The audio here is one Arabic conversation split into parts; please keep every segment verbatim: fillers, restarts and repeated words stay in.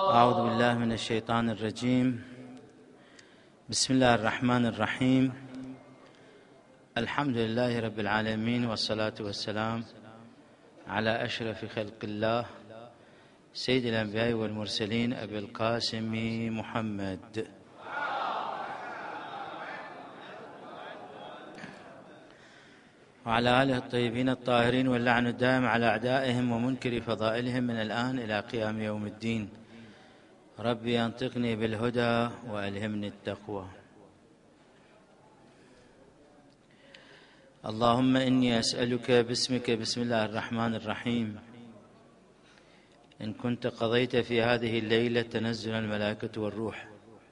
أعوذ بالله من الشيطان الرجيم. بسم الله الرحمن الرحيم. الحمد لله رب العالمين، والصلاة والسلام على أشرف خلق الله سيد الأنبياء والمرسلين أبي القاسم محمد. وعلى آله الطيبين الطاهرين، واللعن الدائم على أعدائهم ومنكر فضائلهم من الآن إلى قيام يوم الدين. ربي أنطقني بالهدى وألهمني التقوى. اللهم إني أسألك باسمك، بسم الله الرحمن الرحيم، إن كنت قضيت في هذه الليلة تنزل الملائكة والروح،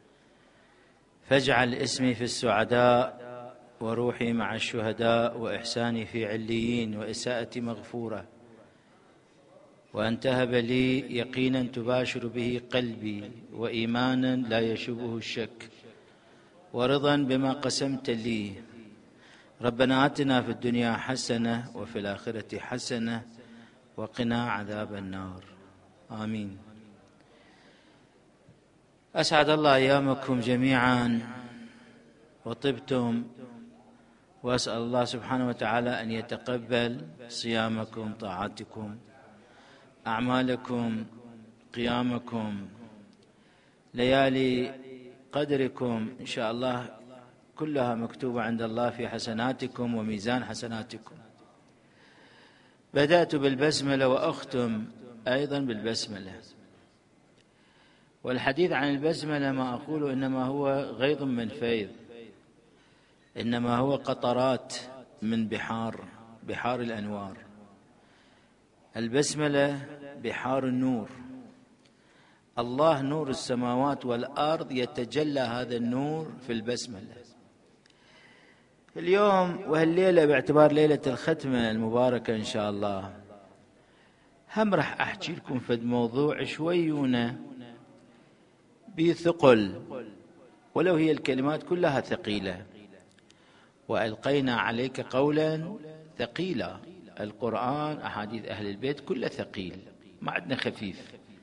فاجعل اسمي في السعداء وروحي مع الشهداء وإحساني في عليين وإساءتي مغفورة، وأن تهب لي يقينا تباشر به قلبي، وإيمانا لا يشوبه الشك، ورضا بما قسمت لي. ربنا آتنا في الدنيا حسنة وفي الآخرة حسنة وقنا عذاب النار، آمين. أسعد الله أيامكم جميعا وطبتم، وأسأل الله سبحانه وتعالى أن يتقبل صيامكم، طاعاتكم، أعمالكم، قيامكم، ليالي قدركم إن شاء الله كلها مكتوبة عند الله في حسناتكم وميزان حسناتكم. بدأت بالبسملة وأختم أيضا بالبسملة، والحديث عن البسملة ما أقول إنما هو غيض من فيض، إنما هو قطرات من بحار بحار الأنوار. البسملة بحار النور، الله نور السماوات والأرض، يتجلى هذا النور في البسملة. اليوم وهالليلة باعتبار ليلة الختمة المباركة إن شاء الله، هم رح أحكي لكم في موضوع شويونة بثقل، ولو هي الكلمات كلها ثقيلة. وألقينا عليك قولا ثقيلا، القرآن أحاديث أهل البيت كله ثقيل، ما عندنا خفيف.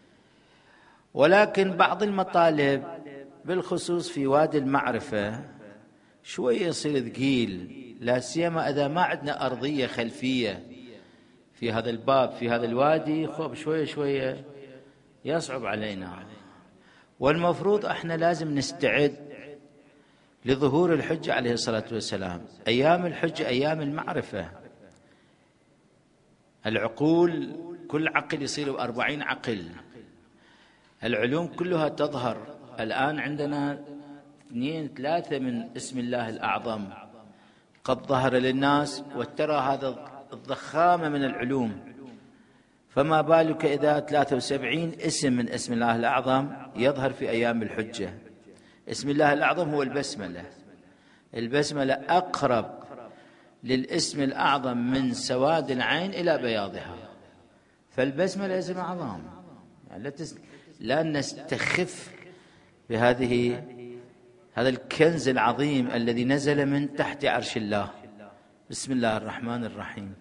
ولكن بعض المطالب بالخصوص في وادي المعرفة شوية يصير ثقيل، لا سيما إذا ما عندنا أرضية خلفية في هذا الباب في هذا الوادي، خب شوية شوية يصعب علينا. والمفروض احنا لازم نستعد لظهور الحجة عليه الصلاة والسلام. أيام الحجة أيام المعرفة، العقول كل عقل يصير بأربعين عقل، العلوم كلها تظهر. الآن عندنا اثنين ثلاثة من اسم الله الأعظم قد ظهر للناس، وترى هذا الضخامة من العلوم، فما بالك إذا ثلاثة وسبعين اسم من اسم الله الأعظم يظهر في أيام الحجة. اسم الله الأعظم هو البسملة. البسملة أقرب للاسم الأعظم من سواد العين إلى بياضها، فالبسملة اسم أعظم، يعني لا نستخف بهذه هذا الكنز العظيم الذي نزل من تحت عرش الله. بسم الله الرحمن الرحيم.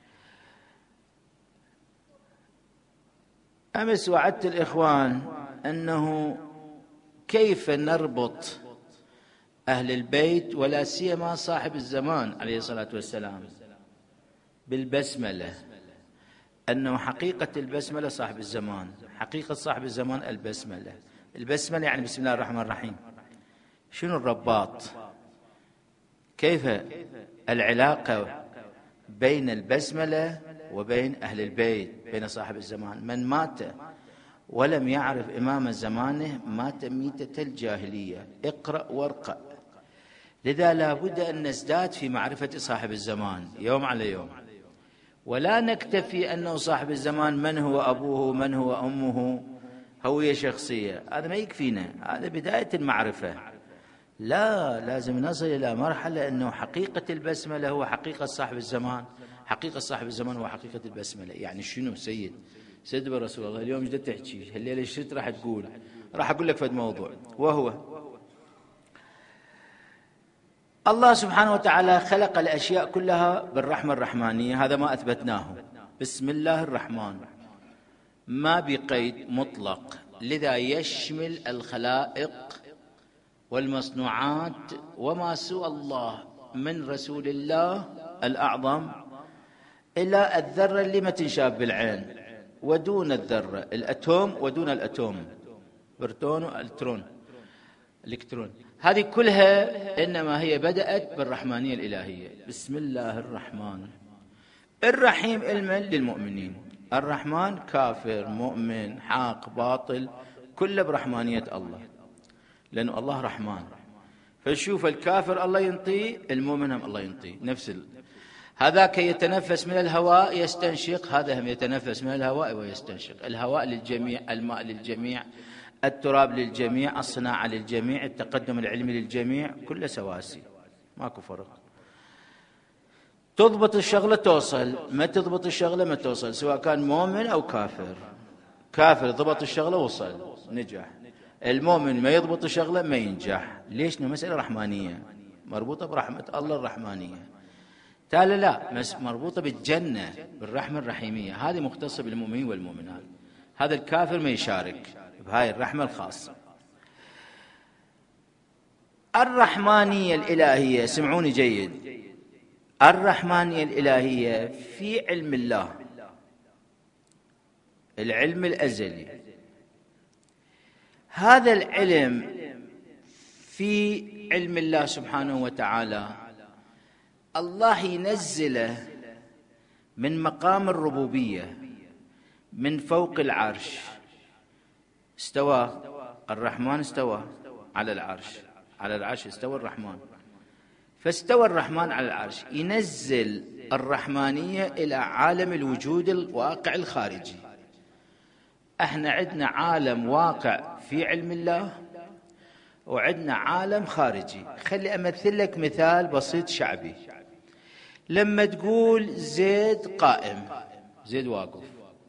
أمس وعدت الإخوان أنه كيف نربط أهل البيت ولا سيما صاحب الزمان عليه الصلاة والسلام بالبسملة، أنه حقيقة البسملة صاحب الزمان، حقيقة صاحب الزمان البسملة. البسملة يعني بسم الله الرحمن الرحيم. شنو الرباط؟ كيف العلاقة بين البسملة وبين أهل البيت، بين صاحب الزمان؟ من مات ولم يعرف إمام زمانه مات ميتة الجاهلية. اقرأ وارقأ. لذا لا بد أن نزداد في معرفة صاحب الزمان يوم على يوم، ولا نكتفي أنه صاحب الزمان من هو أبوه من هو أمه هوية شخصية، هذا ما يكفينا، هذا بداية المعرفة. لا، لازم نصل إلى مرحلة أنه حقيقة البسملة هو حقيقة صاحب الزمان، حقيقة صاحب الزمان هو حقيقة البسملة. يعني شنو سيد سيد برسول الله اليوم ايش تحكي؟ هالليلة ايش راح تقول؟ راح أقول لك في الموضوع، وهو الله سبحانه وتعالى خلق الأشياء كلها بالرحمة الرحمانية، هذا ما أثبتناه. بسم الله الرحمن، ما بقيد، مطلق، لذا يشمل الخلائق والمصنوعات وما سوى الله من رسول الله الأعظم إلى الذرة اللي ما تنشاف بالعين، ودون الذرة الأتوم ودون الأتوم، بروتون والكترون الكترون. هذه كلها إنما هي بدأت بالرحمانية الإلهية. بسم الله الرحمن الرحيم، علما للمؤمنين. الرحمن كافر مؤمن حاق باطل كله برحمانية الله، لأنه الله رحمن. فشوف الكافر الله ينطيه، المؤمن هم الله ينطيه نفس ال... هذاك يتنفس من الهواء يستنشق، هذا هم يتنفس من الهواء ويستنشق. الهواء للجميع، الماء للجميع، التراب للجميع، الصناعة للجميع، التقدم العلمي للجميع، كله سواسي ماكو فرق. تضبط الشغلة توصل، ما تضبط الشغلة ما توصل، سواء كان مؤمن أو كافر. كافر ضبط الشغلة وصل نجح، المؤمن ما يضبط الشغلة ما ينجح. ليش؟ مسألة رحمانية مربوطة برحمة الله الرحمانية، تالي لا مربوطة بالجنة بالرحمة الرحيمية، هذه مختصة بالمؤمنين والمؤمنات. هذا الكافر ما يشارك بهاي الرحمة الخاصة. الرحمانية الإلهية، سمعوني جيد، الرحمانية الإلهية في علم الله، العلم الأزلي. هذا العلم في علم الله سبحانه وتعالى الله ينزله من مقام الربوبية من فوق العرش. استوى الرحمن، استوى على العرش، على العرش استوى الرحمن. فاستوى الرحمن على العرش، ينزل الرحمانية إلى عالم الوجود الواقع الخارجي. احنا عندنا عالم واقع في علم الله وعندنا عالم خارجي. خلي أمثل لك مثال بسيط شعبي. لما تقول زيد قائم، زيد واقف،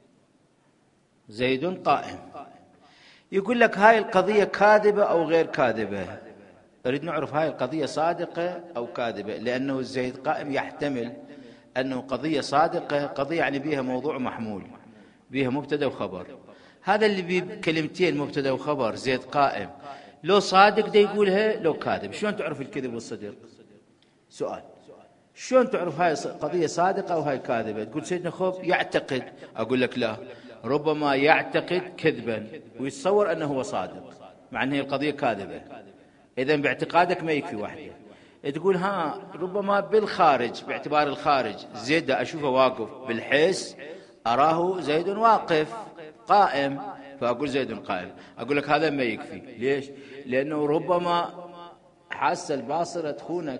زيد قائم، يقول لك هاي القضية كاذبة أو غير كاذبة. أريد نعرف هاي القضية صادقة أو كاذبة، لأنه زيد قائم يحتمل أنه قضية صادقة، قضية يعني بيها موضوع محمول، بيها مبتدأ وخبر. هذا اللي بكلمتين مبتدأ وخبر زيد قائم، لو صادق ده يقولها لو كاذب. شلون تعرف الكذب والصدق؟ سؤال، شلون تعرف هاي قضية صادقة أو هاي كاذبة؟ تقول سيدنا خوف يعتقد، أقول لك لا، ربما يعتقد كذبا ويتصور أنه هو صادق مع أن هي القضية كاذبة. إذن باعتقادك ما يكفي وحده. تقول ها ربما بالخارج، باعتبار الخارج زيد أشوفه واقف، بالحس أراه زيد واقف قائم، فأقول زيد قائم. أقول لك هذا ما يكفي. ليش؟ لأنه ربما حاسة الباصرة تخونك،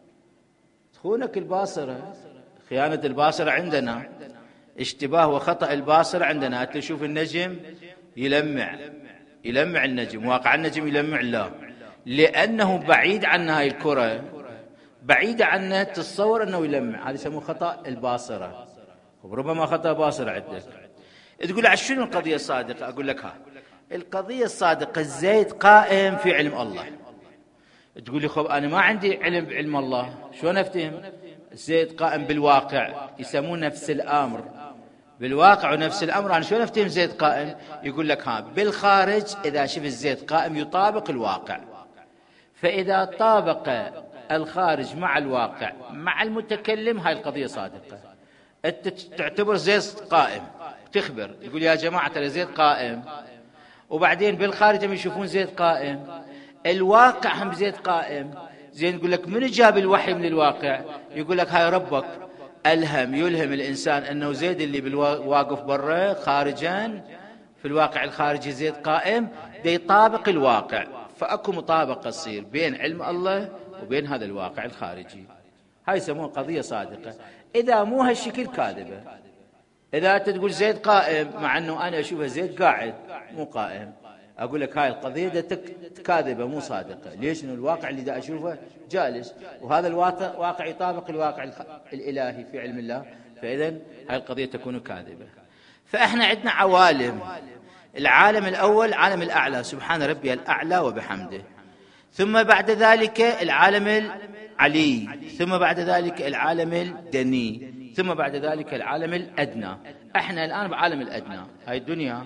تخونك الباصرة، خيانة الباصرة عندنا، اشتباه وخطأ الباصرة عندنا. تشوف النجم يلمع، يلمع النجم، واقع النجم يلمع، لا، لأنه بعيد عن هاي الكرة، بعيدة عنه، تتصور أنه يلمع. هذا يسموه خطأ الباصرة. وربما خطأ باصرة عندك. تقول لي شنو القضية الصادقة؟ أقول لك ها القضية الصادقة زيد قائم في علم الله. تقول لي خب أنا ما عندي علم بعلم الله، شلون أفتهم؟ زيد قائم بالواقع، يسمون نفس الأمر بالواقع ونفس الأمر. أنا شلون أفتهم زيد قائم؟ يقول لك ها بالخارج إذا شفت زيد قائم يطابق الواقع، فإذا طابق الخارج مع الواقع مع المتكلم هاي القضية صادقة. أنت تعتبر زيد قائم، تخبر يقول يا جماعة ترى زيد قائم، وبعدين بالخارج هم يشوفون زيد قائم، الواقع هم زيد قائم. زين يقول لك من جاب الوحي من الواقع؟ يقول لك هاي ربك ألهم، يلهم الإنسان أنه زيد اللي بالواقف برا خارجا في الواقع الخارجي زيد قائم، دي يطابق الواقع. فأكو مطابقة تصير بين علم الله وبين هذا الواقع الخارجي. هاي يسموها قضية صادقة. إذا مو هالشكل كاذبة. إذا أنت تقول زيد قائم مع أنه أنا أشوفه زيد قاعد مو قائم، أقول لك هاي القضية ده كاذبة مو صادقة. ليش؟ إنه الواقع اللي دا أشوفه جالس، وهذا الواقع واقع يطابق الواقع الإلهي في علم الله، فإذا هاي القضية تكون كاذبة. فإحنا عندنا عوالم. العالم الأول عالم الأعلى، سبحان ربي الأعلى وبحمده، ثم بعد ذلك العالم العلي، ثم بعد ذلك العالم الدني، ثم بعد ذلك العالم الأدنى. احنا الآن بعالم الأدنى. هاي الدنيا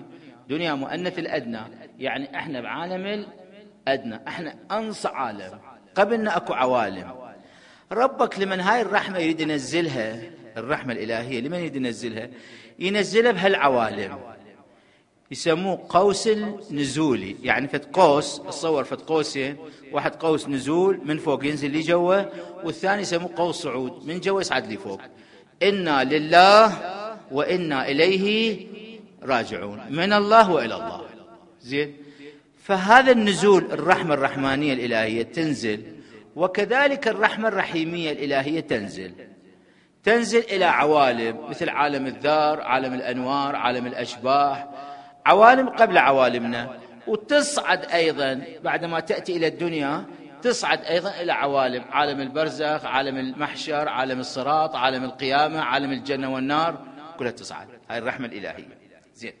دنيا مؤنث الأدنى، يعني احنا بعالم الأدنى، احنا أنصى عالم، قبلنا أكو عوالم. ربك لمن هاي الرحمة يريد ينزلها، الرحمة الإلهية لمن يريد ينزلها؟ ينزلها بهالعوالم، يسموه قوس النزولي. يعني فت قوس، تصور فت قوسين، واحد قوس نزول من فوق ينزل لي جوا، والثاني يسموه قوس صعود من جوا يصعد لي فوق. إنا لله وإنا إليه راجعون، من الله وإلى الله. زين، فهذا النزول الرحمة الرحمانية الإلهية تنزل، وكذلك الرحمة الرحيمية الإلهية تنزل تنزل إلى عوالم مثل عالم الذار، عالم الأنوار، عالم الأشباح، عوالم قبل عوالمنا، وتصعد أيضا بعدما تأتي إلى الدنيا، تصعد أيضا إلى عوالم، عالم البرزخ، عالم المحشر، عالم الصراط، عالم القيامة، عالم الجنة والنار، كلها تصعد. هاي الرحمة الإلهية. زين،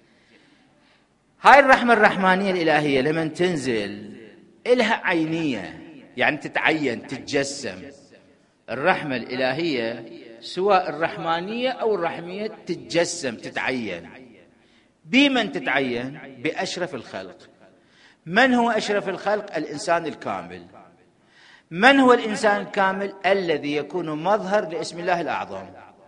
هاي الرحمة الرحمانية الإلهية لما تنزل إلها عينية، يعني تتعين، تتجسم. الرحمة الإلهية سواء الرحمانية أو الرحمية تتجسم، تتعين. بمن تتعين؟ بأشرف الخلق. من هو أشرف الخلق؟ الإنسان الكامل. من هو الإنسان الكامل؟ الذي يكون مظهر لاسم الله الأعظم.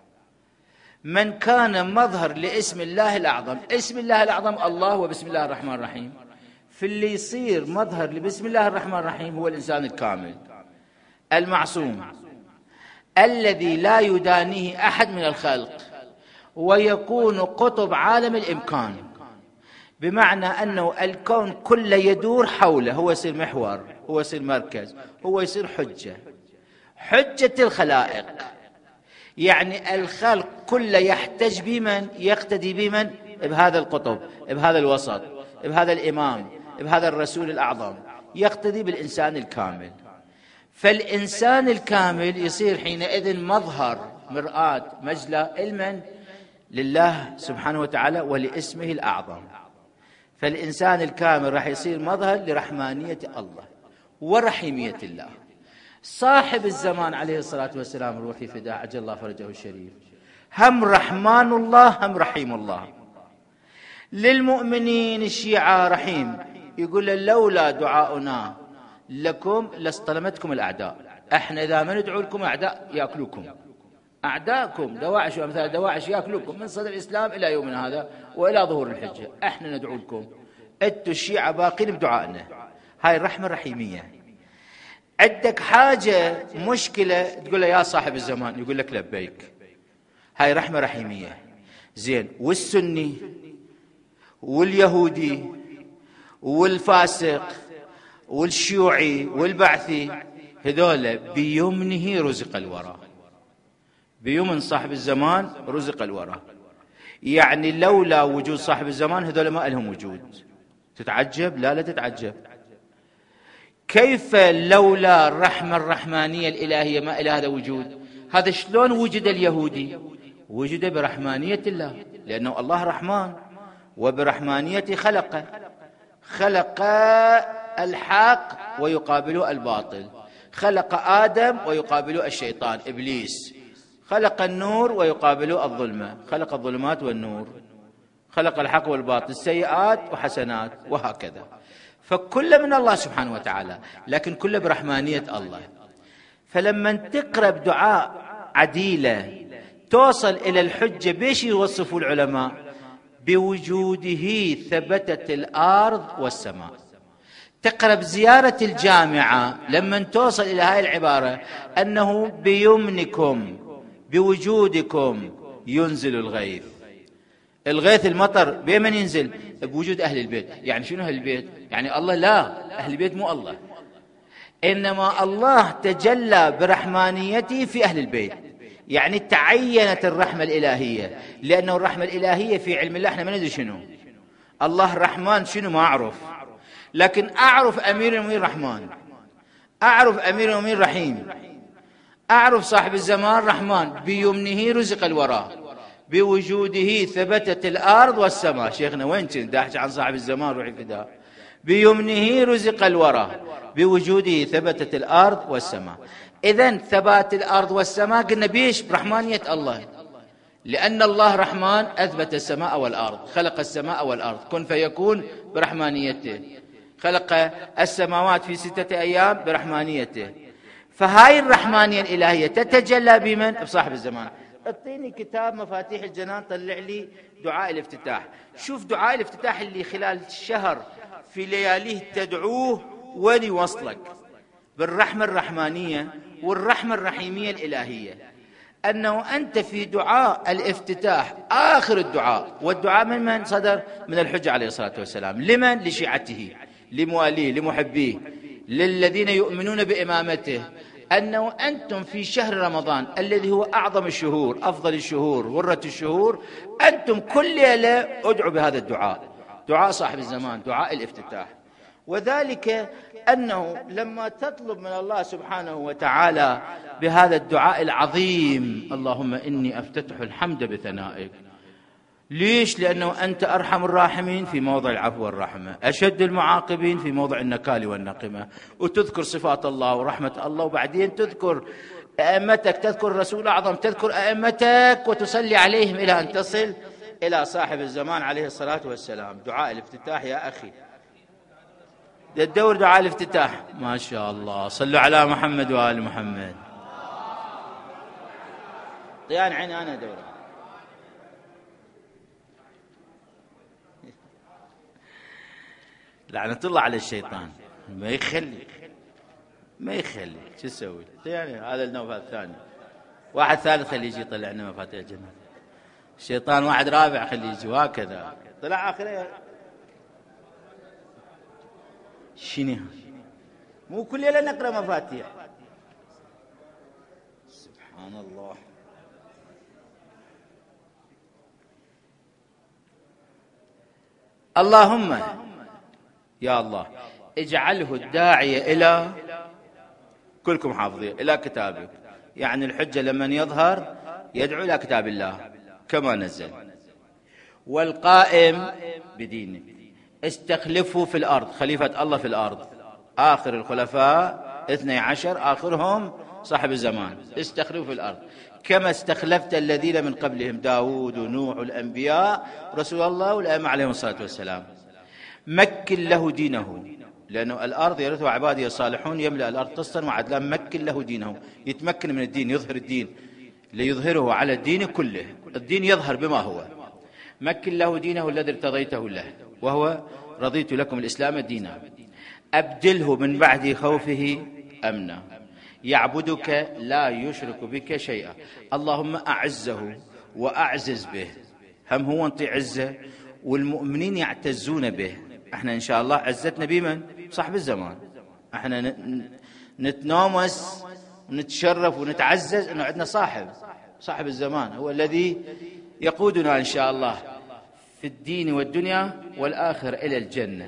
من كان مظهر لاسم الله الأعظم، اسم الله الأعظم الله وبسم الله الرحمن الرحيم، في اللي يصير مظهر لبسم الله الرحمن الرحيم هو الإنسان الكامل المعصوم الذي لا يدانيه أحد من الخلق، ويكون قطب عالم الإمكان، بمعنى أنه الكون كله يدور حوله، هو يصير محور، هو يصير مركز، هو يصير حجة، حجة الخلائق. يعني الخلق كله يحتج بمن؟ يقتدي بمن؟ بهذا القطب، بهذا الوسط، بهذا الإمام، بهذا الرسول الأعظم، يقتدي بالإنسان الكامل. فالإنسان الكامل يصير حينئذ مظهر، مرآة، مجلى، المن؟ لله سبحانه وتعالى ولاسمه الأعظم. فالإنسان الكامل راح يصير مظهر لرحمانية الله ورحيمية الله. صاحب الزمان عليه الصلاة والسلام روحي فداء عجل الله فرجه الشريف، هم رحمن الله هم رحيم الله. للمؤمنين الشيعة رحيم، يقول لولا دعاؤنا لكم لاصطلمتكم الأعداء. احنا إذا ما ندعو لكم أعداء يأكلوكم، أعداءكم دواعش وأمثال دواعش يأكلوكم من صدر الإسلام إلى يومنا هذا وإلى ظهور الحجة. احنا ندعو لكم، أنتوا الشيعة باقين بدعائنا. هاي الرحمة الرحيمية. عندك حاجة مشكلة تقول له يا صاحب الزمان، يقول لك لبيك، هاي رحمة رحيمية. زين، والسني واليهودي والفاسق والشيوعي والبعثي، هذول بيمنه رزق الورى، بيمن صاحب الزمان رزق الورى. يعني لولا وجود صاحب الزمان هذول ما لهم وجود. تتعجب؟ لا لا تتعجب. كيف لولا الرحمة الرحمانية الإلهية ما إلى هذا وجود؟ هذا شلون وجد اليهودي؟ وجد برحمانية الله، لأنه الله رحمن وبرحمانيته خلق خلق الحق ويقابله الباطل، خلق آدم ويقابله الشيطان إبليس، خلق النور ويقابله الظلمة، خلق الظلمات والنور، خلق الحق والباطل، سيئات وحسنات، وهكذا. فكل من الله سبحانه وتعالى، لكن كله برحمانية الله. فلما تقرب دعاء عديلة توصل إلى الحجة، بيش يوصفوا العلماء؟ بوجوده ثبتت الأرض والسماء. تقرب زيارة الجامعة لما توصل إلى هاي العبارة، أنه بيمنكم بوجودكم ينزل الغيث. الغيث المطر بمن ينزل؟ بوجود أهل البيت. يعني شنو أهل البيت؟ يعني الله؟ لا، أهل البيت مو الله، إنما الله تجلى برحمانيته في أهل البيت. يعني تعينت الرحمة الإلهية، لأنه الرحمة الإلهية في علم الله احنا ما ندري شنو. الله رحمن شنو ما أعرف، لكن أعرف أمير المؤمنين رحمن، أعرف أمير المؤمنين رحيم، أعرف صاحب الزمان رحمن، بيمنه رزق الورى، بوجوده ثبتت الأرض والسماء. شيخنا وين كنت داحش عن صاحب الزمان روحي فداء؟ بيمنه رزق الورى، بوجوده ثبتت الأرض والسماء. إذن ثبات الأرض والسماء قلنا بيش؟ برحمانية الله. لأن الله رحمن أثبت السماء والأرض، خلق السماء والأرض كن فيكون برحمانيته، خلق السماوات في ستة أيام برحمانيته. فهاي الرحمانية الإلهية تتجلى بمن؟ بصاحب الزمان. اعطيني كتاب مفاتيح الجنان، طلع لي دعاء الافتتاح. شوف دعاء الافتتاح اللي خلال الشهر في لياليه تدعوه وين يوصلك بالرحمة الرحمانية والرحمة الرحيمية الإلهية. أنه أنت في دعاء الافتتاح آخر الدعاء، والدعاء من من صدر؟ من الحجة عليه الصلاة والسلام. لمن؟ لشيعته، لمواليه، لمحبيه، للذين يؤمنون بإمامته. أنه أنتم في شهر رمضان الذي هو أعظم الشهور، أفضل الشهور، غرة الشهور، أنتم كل ليلة ادعوا بهذا الدعاء، دعاء صاحب الزمان، دعاء الافتتاح. وذلك أنه لما تطلب من الله سبحانه وتعالى بهذا الدعاء العظيم: اللهم إني أفتتح الحمد بثنائك. ليش؟ لأنه أنت أرحم الراحمين في موضع العفو والرحمة، أشد المعاقبين في موضع النكال والنقمة، وتذكر صفات الله ورحمة الله، وبعدين تذكر أئمتك، تذكر الرسول الأعظم، تذكر أئمتك، وتصلي عليهم إلى أن تصل إلى صاحب الزمان عليه الصلاة والسلام. دعاء الافتتاح يا أخي، الدور دعاء الافتتاح. ما شاء الله، صلوا على محمد وآل محمد. طيان عيني أنا دورة. لعنة الله على الشيطان، ما يخلي ما يخلي شو تسوي؟ يعني هذا النوبة الثاني، واحد ثالث خليه يجي يطلع لنا مفاتيح الجنة. الشيطان واحد رابع خليه يجي، وهكذا طلع آخره. شنو مو كل ليلة نقرأ مفاتيح؟ سبحان الله. اللهم يا الله اجعله الداعية إلى، كلكم حافظين، إلى كتابك. يعني الحجة لمن يظهر يدعو إلى كتاب الله كما نزل. والقائم بدينه استخلفه في الأرض، خليفة الله في الأرض. آخر الخلفاء اثني عشر، آخرهم صاحب الزمان، استخلفه في الأرض كما استخلفت الذين من قبلهم، داود ونوح والأنبياء رسول الله والأئمة عليهم الصلاة والسلام. مكن له دينه، لأنه الأرض يرثها عبادي الصالحون، يملأ الأرض قسطا وعدلا. مكن له دينه، يتمكن من الدين، يظهر الدين، ليظهره على الدين كله، الدين يظهر بما هو. مكن له دينه الذي ارتضيته له، وهو رضيت لكم الإسلام دينا. أبدله من بعد خوفه أمنا، يعبدك لا يشرك بك شيئا. اللهم أعزه وأعزز به، هم هو انطي عزة والمؤمنين يعتزون به. احنا ان شاء الله عزتنا بمن؟ صاحب الزمان. احنا نتنامس ونتشرف ونتعزز انه عندنا صاحب، صاحب الزمان هو الذي يقودنا ان شاء الله في الدين والدنيا والآخرة إلى الجنة.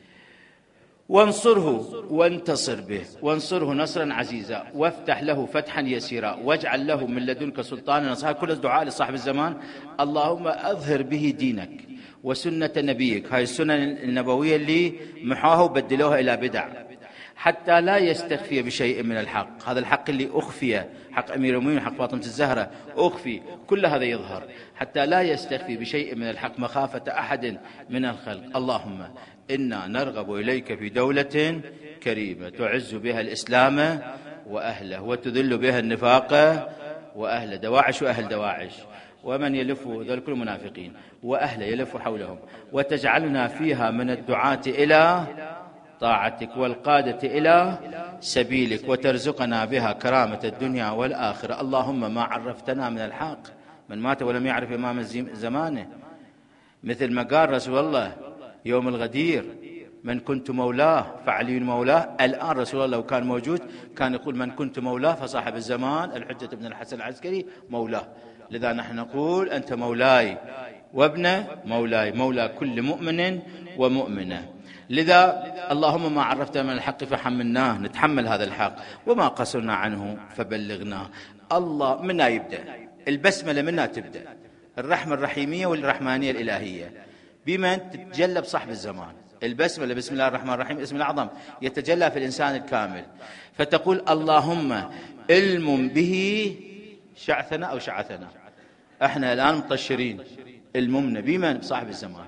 وانصره وانتصر به، وانصره نصرا عزيزا، وافتح له فتحا يسيرا، واجعل له من لدنك سلطانا نصيرا. كل الدعاء لصاحب الزمان. اللهم أظهر به دينك وسنة نبيك، هاي السنن النبوية اللي محاها وبدلوها إلى بدع، حتى لا يستخفي بشيء من الحق. هذا الحق اللي أخفي، حق أمير المؤمنين وحق فاطمة الزهرة أخفي، كل هذا يظهر حتى لا يستخفي بشيء من الحق مخافة أحد من الخلق. اللهم إنا نرغب إليك في دولة كريمة تعز بها الإسلام وأهله، وتذل بها النفاق وأهله، دواعش وأهل دواعش، ومن يلف ذلك كل المنافقين وأهله يلف حولهم، وتجعلنا فيها من الدعاة إلى طاعتك والقادة إلى سبيلك، وترزقنا بها كرامة الدنيا والآخرة. اللهم ما عرفتنا من الحق، من مات ولم يعرف إمام زمانه، مثل ما قال رسول الله يوم الغدير: من كنت مولاه فعلي مولاه. الآن رسول الله لو كان موجود كان يقول: من كنت مولاه فصاحب الزمان الحجة بن الحسن العسكري مولاه. لذا نحن نقول: أنت مولاي وابن مولاي، مولى كل مؤمن ومؤمنة. لذا اللهم ما عرفتنا من الحق فحملناه، نتحمل هذا الحق، وما قصرنا عنه فبلغناه. الله منا يبدأ، البسملة منا تبدأ، الرحمة الرحيمية والرحمانية الإلهية بمن تتجلى بصاحب الزمان. البسملة بسم الله الرحمن الرحيم اسم الأعظم يتجلى في الإنسان الكامل، فتقول: اللهم علم به شعثنا أو شعثنا، احنا الآن مطشرين الممنى بمن؟ بصاحب الزمان.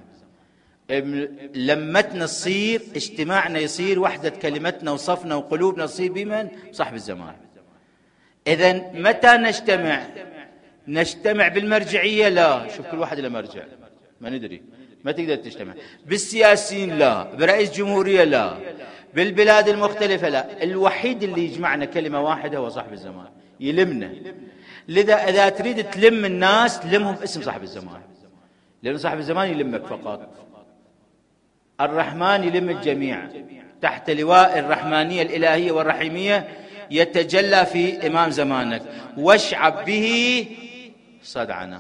لمتنا تصير، اجتماعنا يصير، وحدة كلمتنا وصفنا وقلوبنا تصير بمن؟ بصاحب الزمان. إذن متى نجتمع؟ نجتمع بالمرجعية؟ لا، شوف كل واحد له مرجع، ما ندري، ما تقدر تجتمع. بالسياسيين لا، برئيس جمهورية لا، بالبلاد المختلفة لا. الوحيد اللي يجمعنا كلمة واحدة هو صاحب الزمان، يلمنا. لذا إذا تريد تلم الناس لمهم اسم صاحب الزمان، لأن صاحب الزمان يلمك فقط. الرحمن يلم الجميع تحت لواء الرحمانية الإلهية والرحيمية، يتجلى في إمام زمانك. واشعب به صدعنا،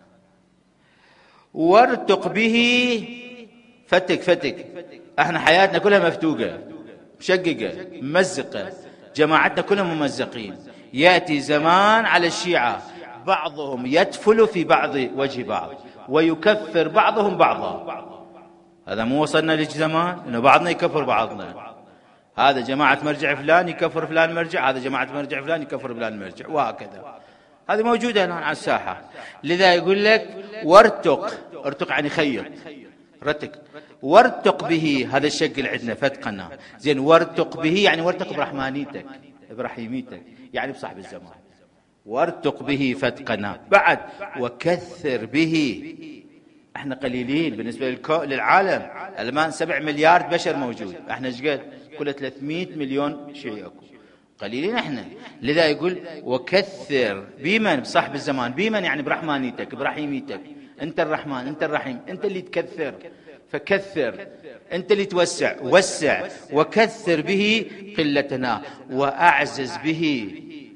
وارتق به فتك فتك. احنا حياتنا كلها مفتوقة مشققة ممزقة، جماعتنا كلها ممزقين. يأتي زمان على الشيعة بعضهم يدفل في بعض وجه بعض ويكفر بعضهم بعضا. هذا مو وصلنا لزمان انه بعضنا يكفر بعضنا، هذا جماعة مرجع فلان يكفر فلان مرجع، هذا جماعة مرجع فلان يكفر فلان مرجع، وهكذا. هذه موجودة الآن على الساحة. لذا يقول لك وارتق، ارتق يعني خيط، رتق. وارتق به، هذا الشق اللي عندنا فتقنا زين. وارتق به يعني وارتق برحمانيتك برحيميتك، يعني بصاحب الزمان. وارتق به فتقنا. بعد وكثر به، احنا قليلين بالنسبة للعالم. الآن سبع مليار بشر موجود، احنا ايش قد؟ كل ثلاثمئة مليون شيعي اكو، قليلين احنا. لذا يقول وكثر بمن؟ بصاحب الزمان. بمن يعني برحمانيتك برحيميتك. انت الرحمن، انت الرحيم، انت اللي تكثر، فكثر. انت اللي توسع، وسع. وكثر به قلتنا، واعزز به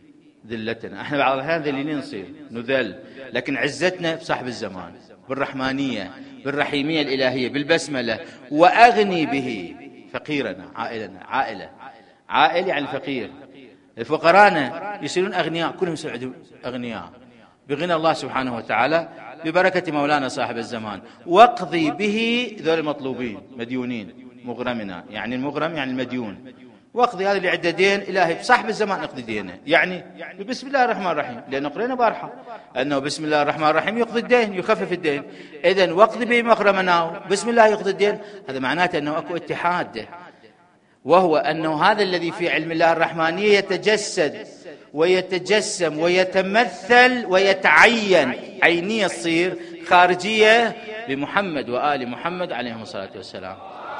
ذلتنا. احنا بعض الاحيان ذليلين نصير نذل، لكن عزتنا بصاحب الزمان، بالرحمانية بالرحيمية الإلهية بالبسملة. واغني به فقيرنا، عائلنا. عائلة عائل يعني فقير. الفقراء يصيرون أغنياء، كلهم يصيرون أغنياء بغنى الله سبحانه وتعالى ببركة مولانا صاحب الزمان. واقضي به ذول المطلوبين مديونين مغرمنا، يعني المغرم يعني المديون. واقضي هذا اللي عنده دين إلهي بصاحب الزمان اقضي دينه، يعني بسم الله الرحمن الرحيم، لأنه قرينا بارحة أنه بسم الله الرحمن الرحيم يقضي الدين يخفف الدين. إذن واقضي به مغرمنا بسم الله يقضي الدين، هذا معناته أنه أكو اتحاد، وهو أنه هذا الذي في علم الله الرحمانية يتجسد ويتجسم ويتمثل ويتعين، عينية تصير خارجية بمحمد وآل محمد عليهم الصلاة والسلام.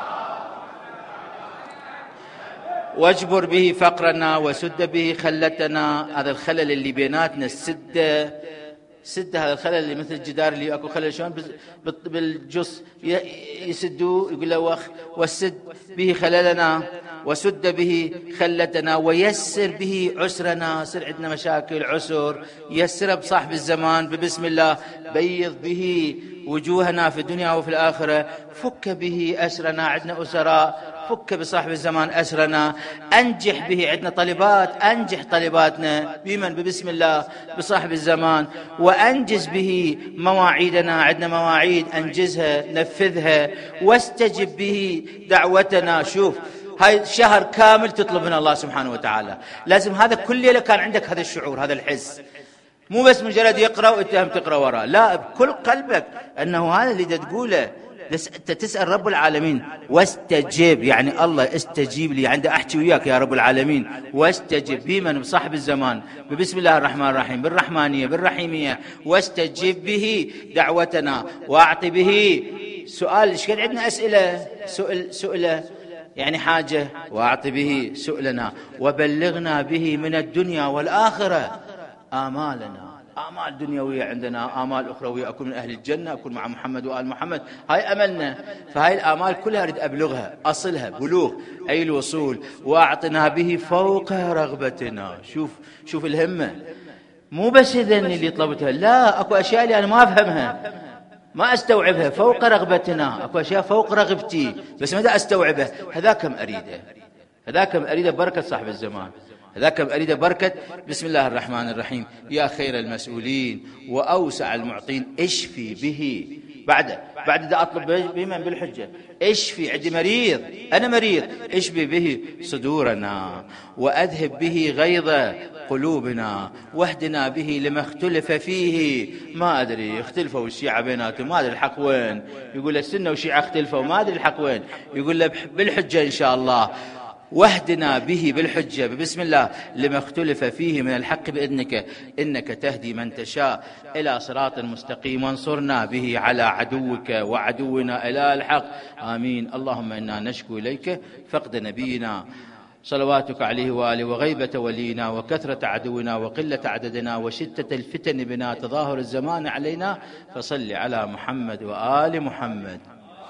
واجبر به فقرنا وسد به خلتنا. هذا الخلل اللي بيناتنا السدة، سد هذا الخلل اللي مثل الجدار اللي اكو خلل شلون بالجص يسدوه، يقول له وخ وسد به خللنا وسد به خلتنا ويسر به عسرنا. صار عندنا مشاكل عسر، يسر بصاحب الزمان ببسم الله. بيض به وجوهنا في الدنيا وفي الآخرة. فك به أسرنا، عندنا أسراء، فك بصاحب الزمان أسرنا. أنجح به، عندنا طلبات، أنجح طلباتنا بمن؟ ببسم الله بصاحب الزمان. وأنجز به مواعيدنا، عندنا مواعيد أنجزها نفذها. واستجب به دعوتنا. شوف هاي شهر كامل تطلب من الله سبحانه وتعالى، لازم هذا كل ليلة كان عندك هذا الشعور هذا الحس، مو بس مجرد يقرأ واتهم تقرأ وراه، لا بكل قلبك أنه هذا اللي تقوله. أنت تسأل رب العالمين واستجب، يعني الله استجيب لي، عنده أحكي وياك يا رب العالمين. واستجب بمن؟ بصاحب الزمان ببسم الله الرحمن الرحيم بالرحمانية بالرحيمية. واستجب به دعوتنا وأعط به سؤال. إيش قد عندنا أسئلة سؤل سؤلة يعني حاجة. وأعط به سؤلنا وبلغنا به من الدنيا والآخرة آمالنا. آمال دنيوية عندنا، آمال أخروية، أكون من أهل الجنة، أكون مع محمد وآل محمد، هاي أملنا. فهاي الآمال كلها أريد أبلغها، أصلها بلوغ أي الوصول. وأعطنا به فوق رغبتنا. شوف شوف الهمة، مو بس إذن اللي طلبتها، لا أكو أشياء اللي أنا ما أفهمها ما أستوعبها فوق رغبتنا. أكو أشياء فوق رغبتي بس ماذا أستوعبها، هذا كم أريده، هذا كم أريده بركة صاحب الزمان، هذا كم أريد بركة بسم الله الرحمن الرحيم. يا خير المسؤولين وأوسع المعطين اشفي به بعد بعد دا أطلب بمن بالحجة اشفي، عندي مريض أنا مريض، اشفي به صدورنا وأذهب به غيظ قلوبنا واهدنا به لما اختلف فيه. ما أدري اختلفوا الشيعة بيناتهم، ما أدري الحق وين، يقول السنة والشيعة اختلفوا، ما أدري الحق وين، يقول له بالحجة إن شاء الله، واهدنا به بالحجة بسم الله لما اختلف فيه من الحق بإذنك إنك تهدي من تشاء إلى صراط مستقيم، وانصرنا به على عدوك وعدونا إلى الحق. آمين. اللهم إنا نشكو إليك فقد نبينا صلواتك عليه وآله، وغيبة ولينا، وكثرة عدونا، وقلة عددنا، وشدة الفتن بنا، تظاهر الزمان علينا، فصل على محمد وآل محمد.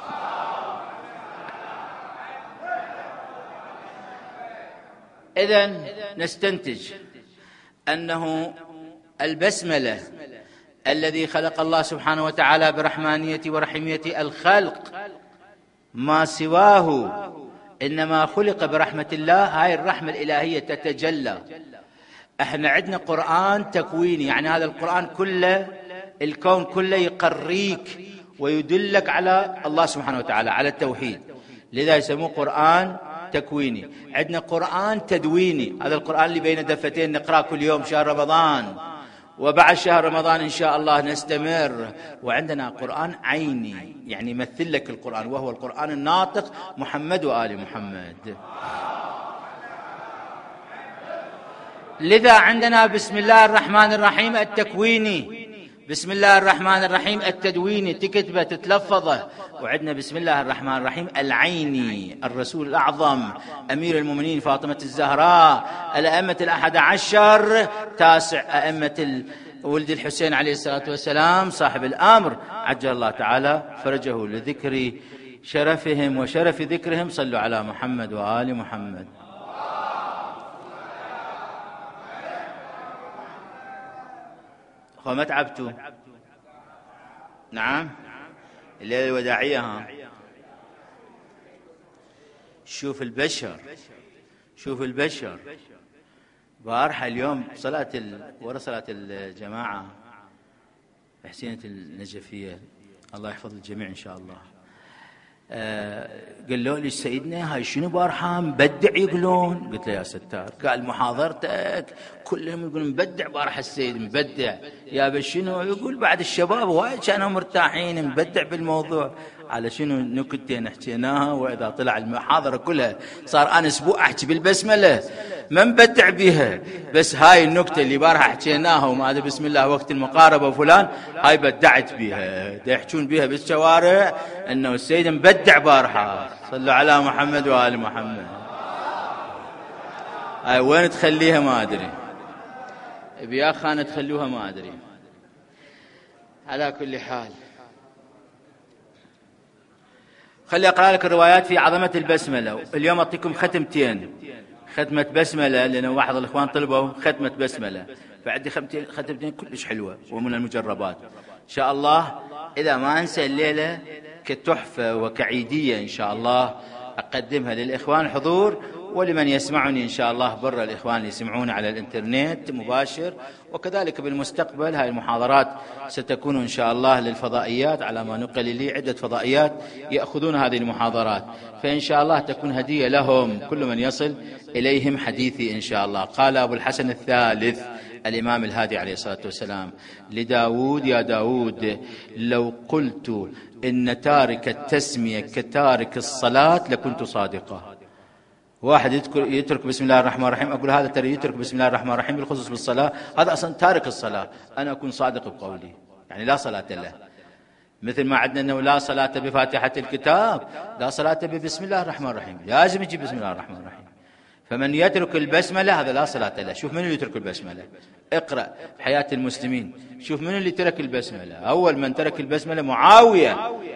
إذن نستنتج أنه البسملة الذي خلق الله سبحانه وتعالى برحمانية ورحمية الخلق ما سواه إنما خلق برحمة الله، هاي الرحمة الإلهية تتجلى. احنا عندنا قرآن تكويني، يعني هذا القرآن كله الكون كله يقريك ويدلك على الله سبحانه وتعالى، على التوحيد، لذا يسموه قرآن تكويني. عندنا قرآن تدويني، هذا القرآن اللي بين دفتين نقرأ كل يوم شهر رمضان، وبعد شهر رمضان إن شاء الله نستمر. وعندنا قرآن عيني، يعني يمثل لك القرآن، وهو القرآن الناطق محمد وآل محمد. لذا عندنا بسم الله الرحمن الرحيم التكويني، بسم الله الرحمن الرحيم التدويني، تكتبه تتلفظه. وعندنا بسم الله الرحمن الرحيم العيني، الرسول الأعظم أمير المؤمنين فاطمة الزهراء، الأئمة الأحد عشر، تاسع أئمة ولد الحسين عليه الصلاة والسلام، صاحب الأمر عجل الله تعالى فرجه، لذكر شرفهم وشرف ذكرهم. صلوا على محمد وآل محمد. ما تعبتوا؟ نعم، الليلة الوداعية. ها شوف البشر، شوف البشر. بارحة اليوم صلاة ال... ورا صلاة الجماعة حسينة النجفية، الله يحفظ الجميع إن شاء الله، آه قالوا لي سيدنا هاي شنو بارحة مبدع يقولون؟ قلت له يا ستار، قال محاضرتك كلهم يقولون مبدع بارحة السيد مبدع. يا بشنو؟ يقول بعد الشباب وايد كانوا مرتاحين، مبدع بالموضوع. على شنو نكتين حكيناها، واذا طلع المحاضرة كلها صار انا اسبوع احكي بالبسملة ما مبدع بها، بس هاي النكتة اللي بارحة حكيناها وما ادري بسم الله وقت المقاربة وفلان هاي بدعت بها، دا يحجون بها بالشوارع انه السيد مبدع بارحة. صلوا على محمد وآل محمد. هاي وين تخليها ما ادري، بيا خانة تخلوها ما ادري. على كل حال خلي أقرأ لك الروايات في عظمة البسملة. اليوم أعطيكم ختمتين، ختمة بسملة لأن واحد الإخوان طلبوا ختمة بسملة، فعندي ختمتين كلش حلوة ومن المجربات إن شاء الله. إذا ما أنسى الليلة كتحفة وكعيدية إن شاء الله أقدمها للإخوان الحضور، ولمن يسمعني إن شاء الله برا، الإخوان اللي يسمعون على الإنترنت مباشر، وكذلك بالمستقبل هاي المحاضرات ستكون إن شاء الله للفضائيات، على ما نقل لي عدة فضائيات يأخذون هذه المحاضرات، فإن شاء الله تكون هدية لهم كل من يصل إليهم حديثي إن شاء الله. قال أبو الحسن الثالث الإمام الهادي عليه الصلاة والسلام لداود: يا داود لو قلت إن تارك التسمية كتارك الصلاة لكنت صادقا. واحد يترك بسم الله الرحمن الرحيم، أقول هذا ترى يترك بسم الله الرحمن الرحيم بالخصوص بالصلاة، هذا أصلا تارك الصلاة، أنا أكون صادق بقولي، يعني لا صلاة له. مثل ما عندنا أنه لا صلاة بفاتحة الكتاب، لا صلاة ببسم الله الرحمن الرحيم، لازم يجي بسم الله الرحمن الرحيم. فمن يترك البسملة هذا لا صلاة له. شوف من اللي يترك البسملة، اقرأ حياة المسلمين، شوف من اللي ترك البسملة. أول من ترك البسملة معاوية،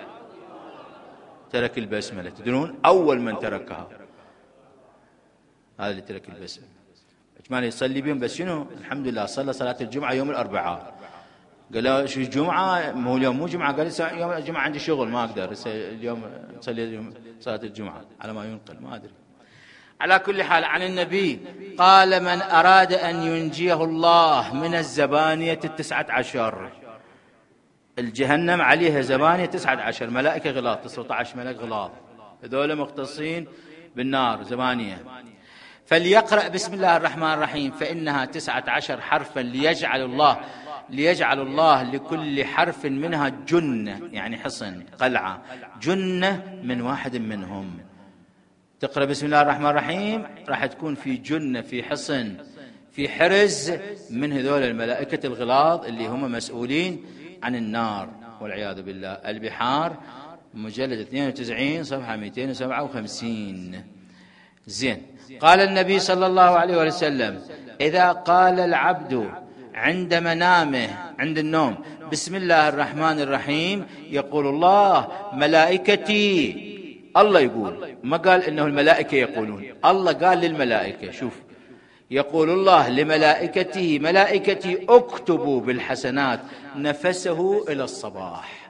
ترك البسملة، تدرون أول من تركها هذا اللي ترك البسملة. اجمالي يصلي بهم، بس شنو الحمد لله صلى صلاة الجمعة يوم الأربعاء. قال له شو الجمعة؟ مو اليوم مو جمعة، قال لي يوم الجمعة عندي شغل ما أقدر اليوم نصلي اليوم صلاة الجمعة، على ما ينقل ما أدري. على كل حال عن النبي قال: من أراد أن ينجيه الله من الزبانية التسعة عشر، الجهنم عليها زبانية تسعة عشر ملائكة غلاظ، تسعة عشر ملك غلاظ، هذول مختصين بالنار زبانية. فليقرأ بسم الله الرحمن الرحيم فإنها تسعة عشر حرفا ليجعل الله ليجعل الله لكل حرف منها جنة، يعني حصن قلعة، جنة من واحد منهم. تقرأ بسم الله الرحمن الرحيم راح تكون في جنة، في حصن، في حرز من هذول الملائكة الغلاظ اللي هم مسؤولين عن النار والعياذ بالله. البحار مجلد اثنين وتسعين صفحة مئتين وسبعة وخمسين. زين. قال النبي صلى الله عليه وسلم: إذا قال العبد عند منامه، عند النوم، بسم الله الرحمن الرحيم، يقول الله ملائكتي، الله يقول، ما قال إنه الملائكة يقولون، الله قال للملائكة. شوف، يقول الله لملائكته: ملائكتي اكتبوا بالحسنات نفسه إلى الصباح.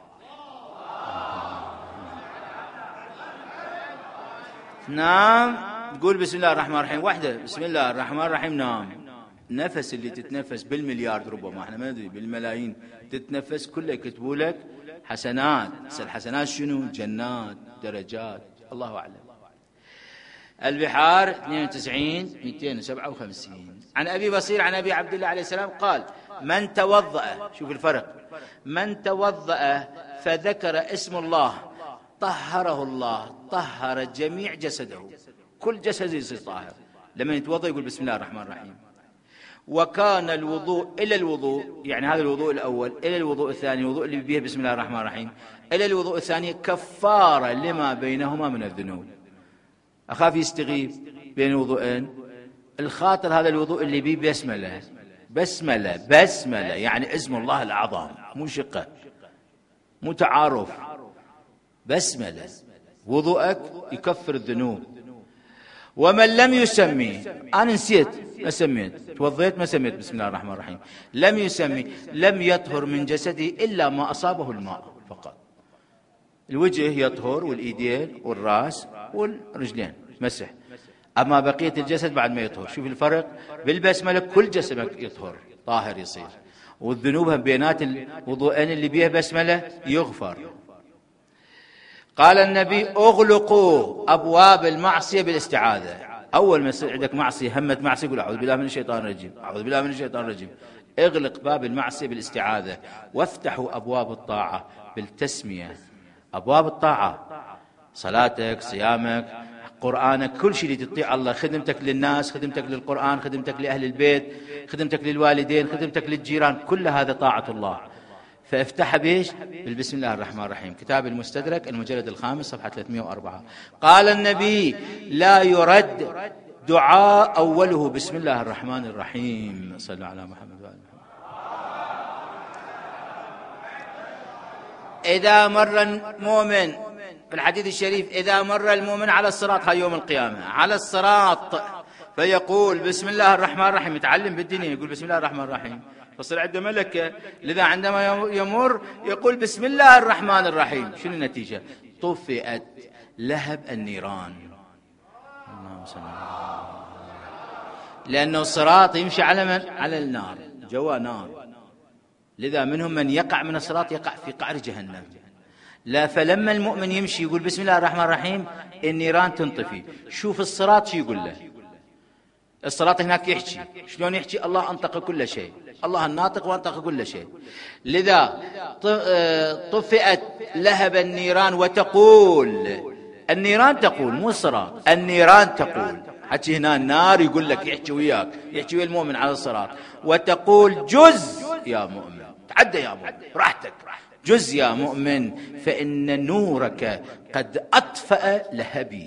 نام تقول بسم الله الرحمن الرحيم وحده، بسم الله الرحمن الرحيم، نام. نفس اللي تتنفس بالمليار ربما، احنا ما ندري، بالملايين تتنفس، كله يكتبوا لك حسنات. الحسنات شنو؟ جنات، درجات، الله أعلم. البحار اثنين وتسعين مئتين وسبعة وخمسين. عن أبي بصير عن أبي عبد الله عليه السلام قال: من توضأ، شوف الفرق، من توضأ فذكر اسم الله طهره الله، طهر جميع جسده، كل جسد يصير طاهر لما يتوضأ يقول بسم الله الرحمن الرحيم. وكان الوضوء إلى الوضوء، يعني هذا الوضوء الأول إلى الوضوء الثاني، الوضوء اللي به بسم الله الرحمن الرحيم، إلى الوضوء الثاني كفارة لما بينهما من الذنوب. أخاف يستغيب بين الوضوءين، الخاطر هذا الوضوء اللي به بسملة، بسملة بسملة يعني اسم الله الأعظم، مو شقة، مو تعارف، بسملة، وضوءك يكفر الذنوب. ومن لم يسمي، أنا نسيت ما سميت، توضيت ما سميت بسم الله الرحمن الرحيم، لم يسمي، لم يطهر من جسده إلا ما أصابه الماء فقط. الوجه يطهر والإيدين والرأس والرجلين مسح، أما بقية الجسد بعد ما يطهر. شوف الفرق بالبسملة، كل جسمك يطهر طاهر يصير، والذنوب بينات الوضوءين اللي بيه بسملة يغفر. قال النبي: اغلقوا أبواب المعصية بالاستعاذة. أول ما يصير عندك معصية، همة معصية، يقول أعوذ بالله من الشيطان الرجيم، أعوذ بالله من الشيطان الرجيم. اغلق باب المعصية بالاستعاذة، وافتحوا أبواب الطاعة بالتسمية. أبواب الطاعة صلاتك، صيامك، قرآنك، كل شيء اللي تطيع الله، خدمتك للناس، خدمتك للقرآن، خدمتك لأهل البيت، خدمتك للوالدين، خدمتك للجيران، كل هذا طاعة الله. فافتح بيش بالبسم الله الرحمن الرحيم. كتاب المستدرك المجلد الخامس صفحة ثلاثمئة وأربعة. قال النبي: لا يرد دعاء أوله بسم الله الرحمن الرحيم. صلوا على محمد وآل محمد. إذا مر المؤمن في الحديث الشريف: إذا مر المؤمن على الصراط، هاي يوم القيامة، على الصراط، فيقول بسم الله الرحمن الرحيم، يتعلم بالدنيا يقول بسم الله الرحمن الرحيم، فصير عنده ملكة، لذا عندما يمر يقول بسم الله الرحمن الرحيم. شنو النتيجة؟ طفئت لهب النيران. اللهم صل على محمد. لأنه الصراط يمشي على من؟ على النار، جوا نار، لذا منهم من يقع من الصراط يقع في قعر جهنم. لا، فلما المؤمن يمشي يقول بسم الله الرحمن الرحيم النيران تنطفي. شوف الصراط شو يقول له؟ الصراط هناك يحكي، شلون يحكي؟ الله أنطق كل شيء، الله الناطق وأنطق كل شيء. لذا طفئت لهب النيران، وتقول النيران، تقول مو الصراط، النيران تقول، حكي هنا النار يقول لك، يحكي وياك، يحكي ويا المؤمن على الصراط، وتقول جز يا مؤمن، تعدى يا مؤمن، راحتك، جز يا مؤمن، فإن نورك قد أطفأ لهبي.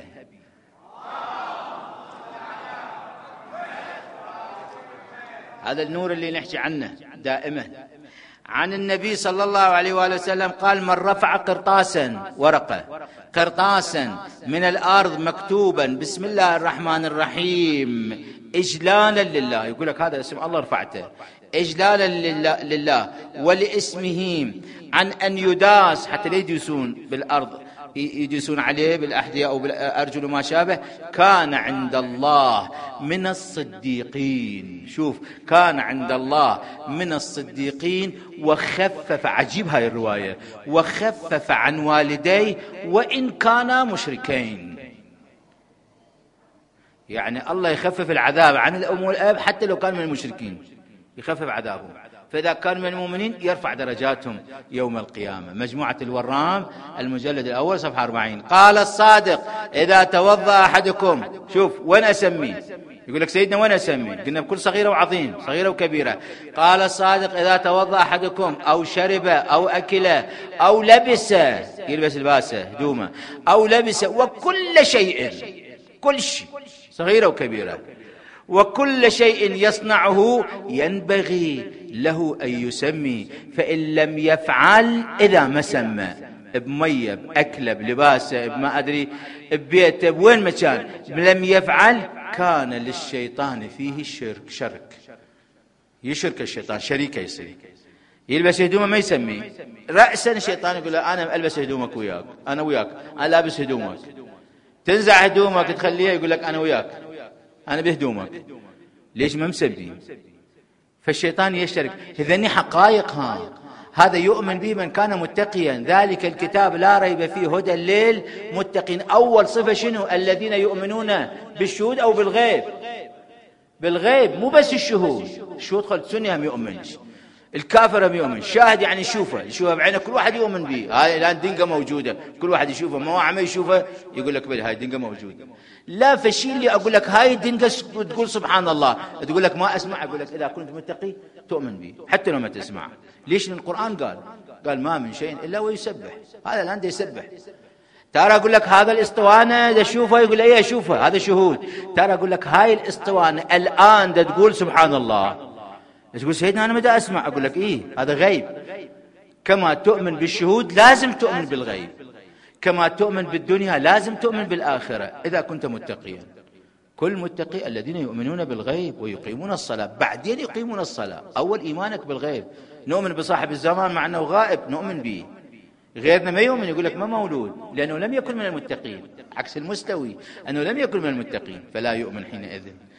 هذا النور اللي نحكي عنه دائما. عن النبي صلى الله عليه وآله وسلم قال: من رفع قرطاسا، ورقة، قرطاسا من الأرض مكتوبا بسم الله الرحمن الرحيم إجلالا لله، يقول لك هذا اسم الله رفعته إجلالا لله, لله ولاسمه، عن أن يداس، حتى لا يدوسون بالأرض، يجلسون عليه بالأحذية أو بالأرجل وما شابه، كان عند الله من الصديقين. شوف، كان عند الله من الصديقين، وخفف، عجيب هاي الرواية، وخفف عن والديه وإن كانا مشركين. يعني الله يخفف العذاب عن الأم والأب حتى لو كانوا من المشركين، يخفف عذابهم. فإذا كانوا من المؤمنين يرفع درجاتهم يوم القيامة. مجموعة الورام المجلد الأول صفحة أربعين. قال الصادق: إذا توضأ أحدكم، شوف وين أسميه، يقول لك سيدنا وين أسميه، قلنا بكل صغيرة وعظيم، صغيرة وكبيرة. قال الصادق: إذا توضأ أحدكم أو شرب أو أكل أو لبس، يلبس لباسه هدومه، أو لبس، وكل شيء، كل شيء صغيرة وكبيرة، وكل شيء يصنعه ينبغي له أن يسمي، فإن لم يفعل، إذا ما سمى بمية بأكله بلباسه بما أدري ببيته بوين مكان، لم يفعل كان للشيطان فيه الشرك، شرك، يشرك الشيطان، شريكه يصير. يلبس هدومه ما يسمي، رأسا الشيطان يقول له أنا ألبس هدومك وياك، أنا وياك، أنا لابس هدومك. تنزع هدومك تخليها يقول لك أنا وياك، أنا بهدومك. ليش ما مسبي؟ فالشيطان يشترك. هذني حقائق، ها هذا يؤمن به من كان متقيا. ذلك الكتاب لا ريب فيه هدى للمتقين. أول صفة شنو؟ الذين يؤمنون بالشهود أو بالغيب. بالغيب، مو بس الشهود، الشهود خلت سنهم يؤمنش، الكافر ما يؤمن. شاهد يعني يشوفه، يشوفه بعينه، كل واحد يؤمن به. هاي الآن دنقة موجودة، كل واحد يشوفه، ما هو عم يشوفه يقول لك بل هاي دنقة موجودة. لا، فشي اللي أقول لك هاي الدنقة تقول سبحان الله، تقول لك ما أسمع، أقول لك إذا كنت متقي تؤمن به حتى لو ما تسمع. ليش؟ لأن القرآن قال قال ما من شيء إلا ويسبح. هذا الآن ده يسبح. ترى أقول لك هذا الاسطوانة ده شوفه، يقول إيه أشوفه، هذا شهود. ترى أقول لك هاي الاسطوانة الآن ده تقول سبحان الله، تقول سيدنا أنا مدى أسمع، أقول لك إيه هذا غيب. كما تؤمن بالشهود لازم تؤمن بالغيب، كما تؤمن بالدنيا لازم تؤمن بالآخرة إذا كنت متقيا. كل متقي الذين يؤمنون بالغيب ويقيمون الصلاة. بعدين يقيمون الصلاة، أول إيمانك بالغيب. نؤمن بصاحب الزمان مع أنه غائب، نؤمن به. غيرنا ما يؤمن، يقول لك ما مولود، لأنه لم يكن من المتقين، عكس المستوي أنه لم يكن من المتقين فلا يؤمن حينئذ.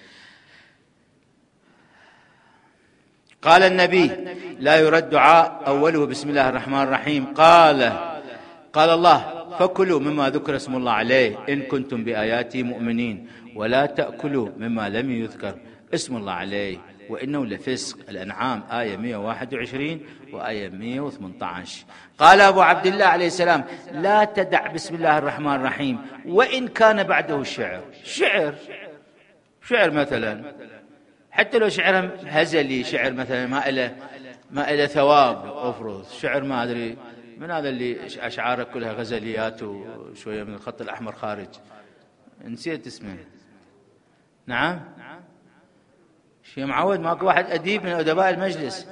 قال النبي: لا يرد دعاء أوله بسم الله الرحمن الرحيم. قال قال الله: فكلوا مما ذكر اسم الله عليه إن كنتم بآياتي مؤمنين، ولا تأكلوا مما لم يذكر اسم الله عليه وإنه لفسق. الأنعام آية مئة وواحد وعشرين وآية مئة وثمانية عشر. قال أبو عبد الله عليه السلام: لا تدع بسم الله الرحمن الرحيم وإن كان بعده الشعر. شعر شعر مثلا، حتى لو شعر هزلي، شعر مثلا ما إله ما إله ثواب، أفرض شعر ما أدري من هذا اللي أشعاره كلها غزليات وشوية من الخط الأحمر خارج، نسيت اسمه. نعم، شيء معود، ماكو واحد أديب من أدباء المجلس؟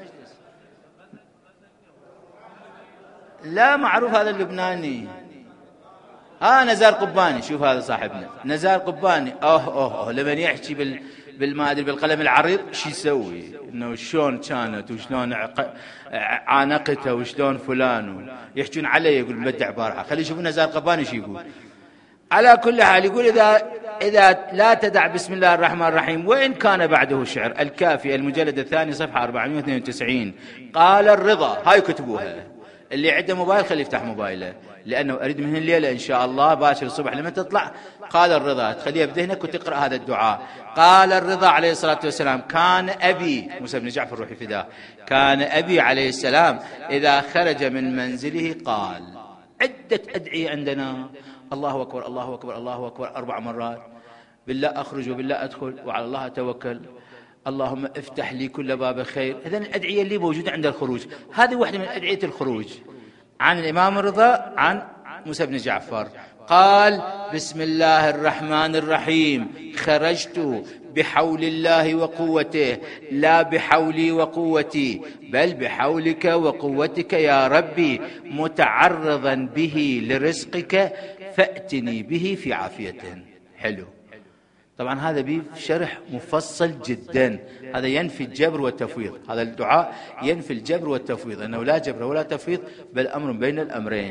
لا، معروف هذا اللبناني، ها نزار قباني. شوف هذا صاحبنا نزار قباني، أوه أوه, أوه لمن يحكي بال بالما أدري بالقلم العريض شو يسوي، إنه شلون كانت وشلون عانقته وشلون فلان، يحكون عليه يقول بدع بارحة. خلي يشوفون نزار قباني شو يقول. على كل حال يقول: إذا إذا لا تدع بسم الله الرحمن الرحيم وإن كان بعده شعر. الكافي المجلد الثاني صفحة أربعمئة واثنين وتسعين. قال الرضا، هاي كتبوها، اللي عنده موبايل خليه يفتح موبايله، لأنه أريد من الليلة إن شاء الله باشر الصبح لما تطلع. قال الرضا، تخليها بذهنك وتقرأ هذا الدعاء. قال الرضا عليه الصلاة والسلام: كان أبي موسى بن جعفر روحي فداه، كان أبي عليه السلام إذا خرج من منزله قال عدة أدعية عندنا: الله أكبر الله أكبر الله أكبر أربع مرات، بالله أخرج وبالله أدخل وعلى الله أتوكل، اللهم افتح لي كل باب خير. إذن الأدعية اللي موجودة عند الخروج، هذه واحدة من أدعية الخروج عن الإمام الرضا عن موسى بن جعفر. قال: بسم الله الرحمن الرحيم، خرجت بحول الله وقوته، لا بحولي وقوتي بل بحولك وقوتك يا ربي، متعرضا به لرزقك فأتني به في عافية. حلو. طبعا هذا به شرح مفصل جدا. هذا ينفي الجبر والتفويض، هذا الدعاء ينفي الجبر والتفويض، أنه لا جبر ولا تفويض بل أمر بين الأمرين.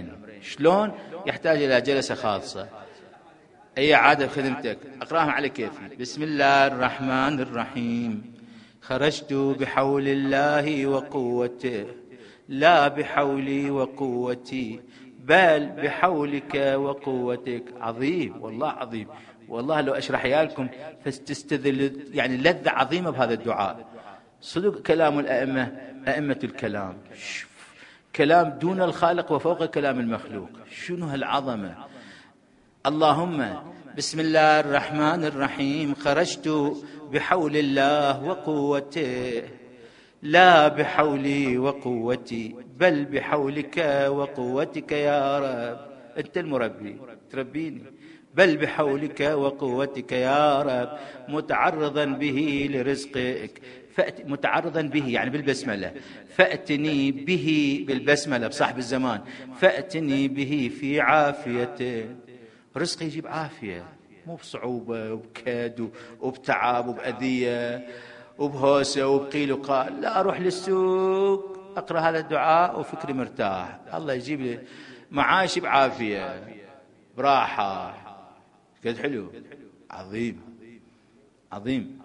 شلون؟ يحتاج إلى جلسة خاصة. أي عادة بخدمتك، أقرأهم على كيفي. بسم الله الرحمن الرحيم. خرجت بحول الله وقوته، لا بحولي وقوتي، بل بحولك وقوتك. عظيم والله عظيم، والله لو أشرح لكم فاستستذل يعني لذة عظيمة بهذا الدعاء. صدق كلام الأئمة، أئمة الكلام، كلام دون الخالق وفوق كلام المخلوق. شنو هالعظمة! اللهم بسم الله الرحمن الرحيم. خرجت بحول الله وقوته، لا بحولي وقوتي، بل بحولك وقوتك يا رب. أنت المربي تربيني. بل بحولك وقوتك يا رب، متعرضا به لرزقك. فأت متعرضا به يعني بالبسملة، فأتني به بالبسملة بصاحب الزمان، فأتني به في عافيته. رزق يجيب عافية، مو بصعوبة وبكاد وبتعب وبأذية وبهوسة وبقيل وقال. لا، أروح للسوق أقرأ هذا الدعاء وفكري مرتاح، الله يجيب لي معاشي بعافية براحة. كده حلو، عظيم عظيم.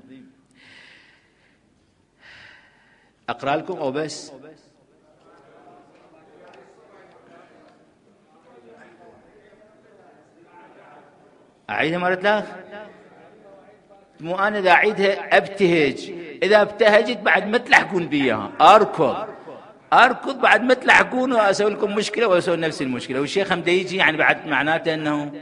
أقرأ لكم أو بس؟ أعيدها مرة ثلاث؟ مو أنا إذا أعيدها أبتهج، إذا ابتهجت بعد ما تلحقون بيها أركض أركض بعد ما تلحقون وأسوي لكم مشكلة وأسوي نفس المشكلة. والشيخ هم يجي يعني بعد معناته أنه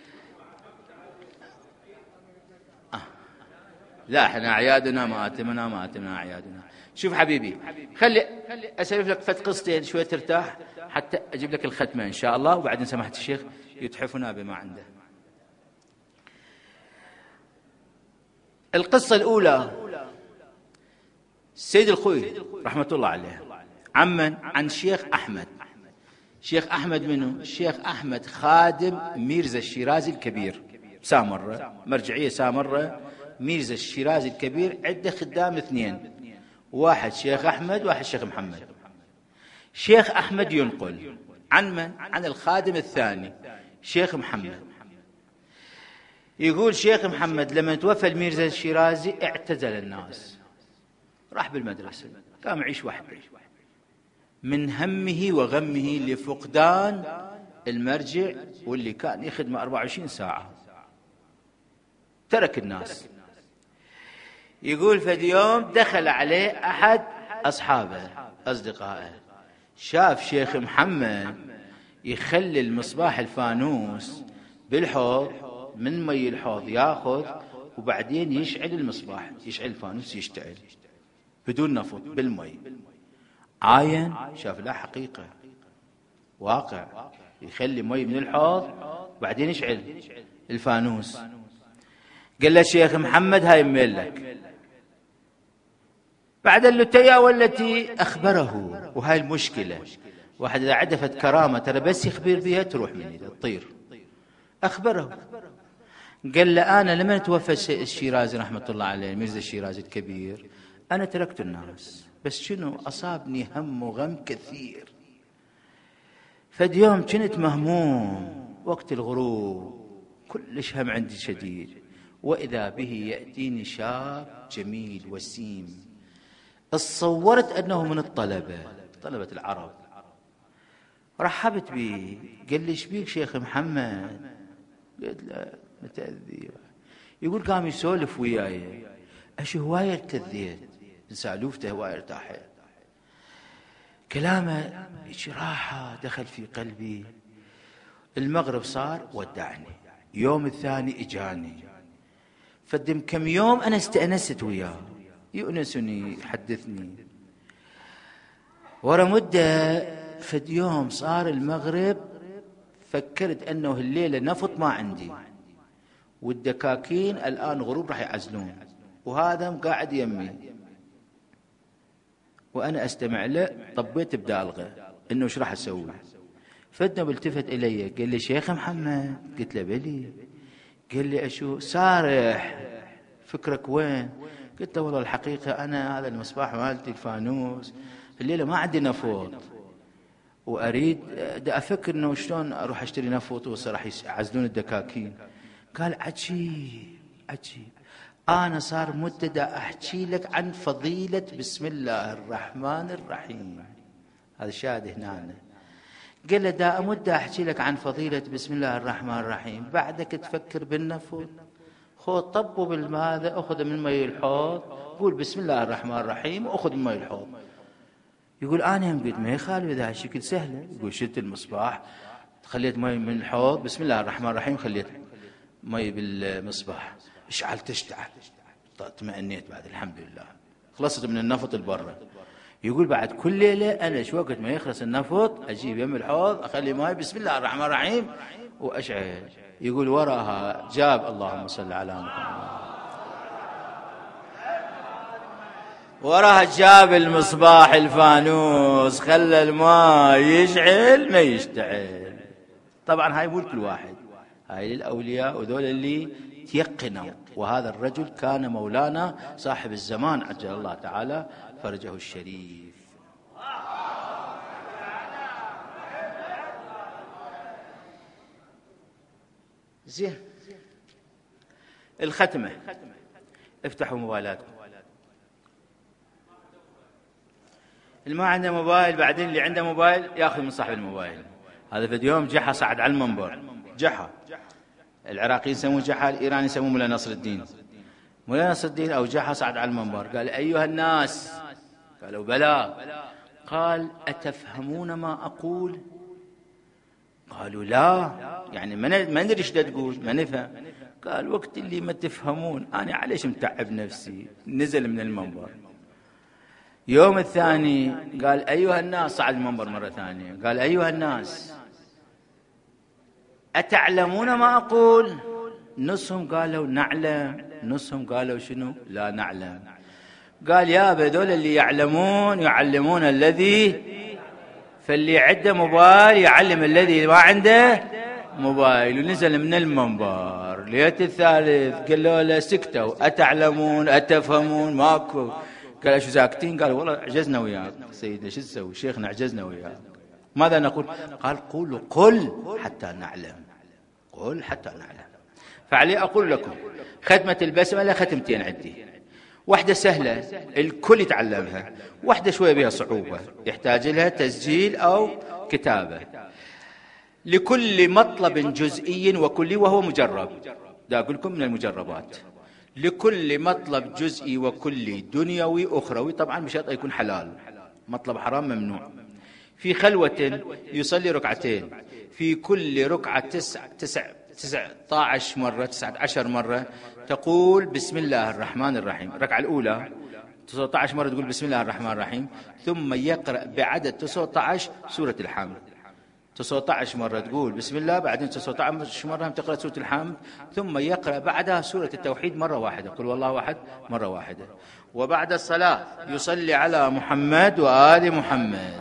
آه. لا، احنا أعيادنا مآتمنا مآتمنا أعيادنا. شوف حبيبي، خلي أسلف لك فت قصتين شوية ترتاح حتى أجيب لك الختمة إن شاء الله، وبعدين سمحت الشيخ يتحفنا بما عنده. القصة الأولى، السيد الخوي رحمة الله عليه عمن عن شيخ أحمد. شيخ أحمد منه؟ الشيخ أحمد خادم ميرزا الشيرازي الكبير سامرة، مرجعية سامرة. ميرزا الشيرازي الكبير عنده خدام اثنين، واحد شيخ أحمد واحد شيخ محمد. شيخ أحمد ينقل عن من؟ عن الخادم الثاني شيخ محمد. يقول شيخ محمد لما توفى الميرزا الشيرازي اعتزل الناس، راح بالمدرسة، قام يعيش وحده من همه وغمه لفقدان المرجع واللي كان يخدمه أربعة وعشرين ساعة. ترك الناس. يقول فد يوم دخل عليه أحد أصحابه أصدقائه، شاف شيخ محمد يخلي المصباح الفانوس بالحوض، من مي الحوض ياخذ وبعدين يشعل المصباح، يشعل الفانوس يشتعل بدون نفط بالمي. عاين شاف لا حقيقة واقع، يخلي مي من الحوض وبعدين يشعل الفانوس. قال له شيخ محمد هاي ميلك. بعد اللتيا والتي أخبره، وهاي المشكلة، واحد إذا عدفت كرامة ترى بس يخبر بها تروح مني تطير. أخبره، قال له أنا لما توفى الشيرازي رحمة الله عليه ميرزا الشيرازي الكبير أنا تركت الناس، بس شنو أصابني هم وغم كثير. فد يوم كنت مهموم وقت الغروب، كلش هم عندي شديد، وإذا به يأتيني شاب جميل وسيم، تصورت أنه من الطلبة طلبة العرب. رحبت به، قال لي شبيك شيخ محمد؟ قلت له متأذي. يقول قام يسولف وياي، أشي هواية ارتذيت من سالوفته، هواية ارتاحت، كلامه راحة دخل في قلبي. المغرب صار ودعني، يوم الثاني اجاني، فدم كم يوم أنا استأنست وياه، يؤنسني يحدثني. ورا مدة فد يوم صار المغرب، فكرت أنه الليلة نفط ما عندي، والدكاكين الآن غروب راح يعزلون، وهذا قاعد يمي وأنا أستمع له. طبيت بدالغه إنه إيش راح أسوي. فدنا بالتفت إلي قال لي شيخ محمد. قلت له بلي. قال لي أشو سارح فكرك وين؟ قلت له والله الحقيقة أنا هذا المصباح مالتي الفانوس الليلة ما عندي نفوط، وأريد دا أفكر أنه شلون أروح أشتري نفط وراح يعزلون الدكاكين. قال عجيب عجيب، أنا صار مدة دا أحكي لك عن فضيلة بسم الله الرحمن الرحيم. هذا الشاهد هنا. قال له دا أمدة أحكي لك عن فضيلة بسم الله الرحمن الرحيم، بعدك تفكر بالنفط؟ خذ طبه بالماذا، أخذ من مي الحوض، قول بسم الله الرحمن الرحيم وأخذ من مي الحوض. يقول أنا هم قلت ما يخالف إذا هالشكل سهلة. يقول شلت المصباح، خليت مي من الحوض، بسم الله الرحمن الرحيم، خليت مي بالمصباح، اشعل تشتعل، اطمئنيت بعد الحمد لله، خلصت من النفط البرة. يقول بعد كل ليلة أنا شو وقت ما يخلص النفط أجيب يم الحوض أخلي ماي بسم الله الرحمن الرحيم وأشعل. يقول وراها جاب اللهم صل على محمد، وراها جاب المصباح الفانوس، خلى الماء يشعل ما يشتعل. طبعا هاي مو كل واحد، هاي للأولياء وذول اللي تيقنوا. وهذا الرجل كان مولانا صاحب الزمان عجل الله تعالى فرجه الشريف. زين، الختمة. افتحوا موبايلاتكم. اللي ما عنده موبايل بعدين اللي عنده موبايل ياخذ من صاحب الموبايل. هذا في يوم جحا صعد على المنبر، جحا العراقيين يسموه جحا، الايراني يسموه مولا نصر الدين. مولا نصر الدين او جحا صعد على المنبر قال ايها الناس، قالوا بلى، قال اتفهمون ما اقول؟ قالوا لا، يعني ما ندري ايش تقول، ما نفهم. قال وقت اللي ما تفهمون انا عليش متعب نفسي. نزل من المنبر. يوم الثاني قال أيها الناس، صعد المنبر مرة ثانية قال أيها الناس أتعلمون ما أقول؟ نصهم قالوا نعلم، نصهم قالوا شنو؟ لا نعلم. قال يا بدول اللي يعلمون يعلمون الذي، فاللي عنده موبايل يعلم الذي ما عنده موبايل. ونزل من المنبر. ليت الثالث قالوا له سكتوا، أتعلمون أتفهمون ماكو. قال شو ساكتين؟ قال والله عجزنا وياك سيدنا، شو تسوي شيخنا عجزنا وياك، ماذا نقول؟ قال قولوا قل حتى نعلم، قل حتى نعلم. فعلي أقول لكم ختمة البسملة ختمتين عندي، واحدة سهلة الكل يتعلمها، واحدة شوية بها صعوبة يحتاج لها تسجيل أو كتابة. لكل مطلب جزئي وكلي وهو مجرب، دا أقول لكم من المجربات. لكل مطلب جزئي وكلي دنيوي أخروي، طبعا بشرط يكون حلال، مطلب حرام ممنوع. في خلوة يصلي ركعتين، في كل ركعة تسع تسع تسعة عشر مرة، تسعة عشر مرة تقول بسم الله الرحمن الرحيم. الركعة الأولى تسعة عشر مرة تقول بسم الله الرحمن الرحيم، ثم يقرأ بعدد تسعة عشر سورة الحمد. تسعة عشر مرة تقول بسم الله، بعدين تسعة عشر مرة تقرأ سورة الحمد، ثم يقرأ بعدها سورة التوحيد مرة واحدة، قل والله أحد مرة واحدة. وبعد الصلاة يصلي على محمد وآل محمد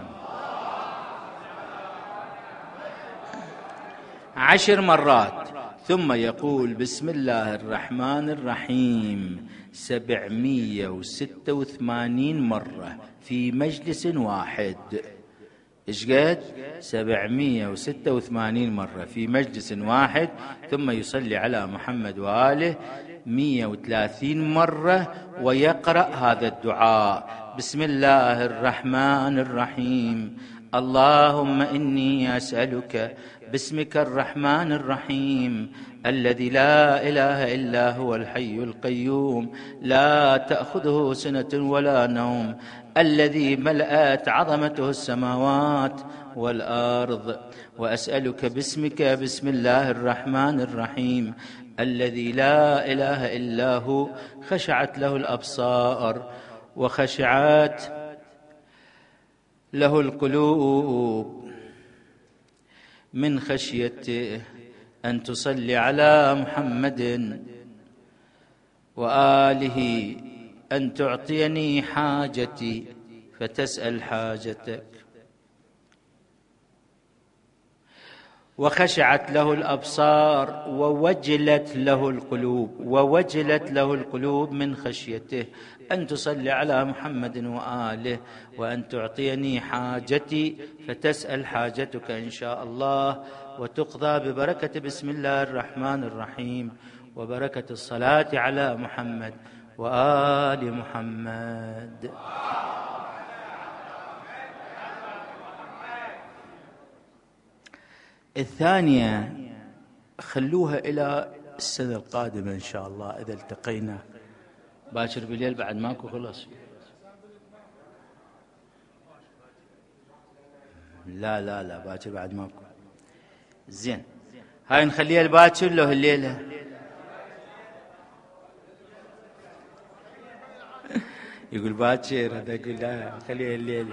عشر مرات، ثم يقول بسم الله الرحمن الرحيم سبعمية وستة وثمانين مرة في مجلس واحد. إيش قد؟ سبعمية وستة وثمانين مرة في مجلس واحد. ثم يصلي على محمد وآله مية وثلاثين مرة ويقرأ هذا الدعاء: بسم الله الرحمن الرحيم، اللهم إني أسألك باسمك الرحمن الرحيم الذي لا إله إلا هو الحي القيوم لا تأخذه سنة ولا نوم، الذي ملأت عظمته السماوات والأرض، وأسألك باسمك بسم الله الرحمن الرحيم الذي لا إله إلا هو خشعت له الأبصار وخشعت له القلوب من خشيته، أن تصلي على محمد وآله، أن تعطيني حاجتي فتسأل حاجتك، وخشعت له الأبصار ووجلت له القلوب ووجلت له القلوب من خشيته، أن تصلي على محمد وآله، وأن تعطيني حاجتي فتسأل حاجتك إن شاء الله وتقضى ببركة بسم الله الرحمن الرحيم وبركة الصلاة على محمد وآل محمد. الثانية خلوها إلى السنة القادمة إن شاء الله إذا التقينا. باكر بالليل بعد ماكو خلص. لا لا لا باكر بعد ماكو. زين هاي نخليها الباكر لو الليلة. يقول باكر، هذا يقول لا خليها الليلة.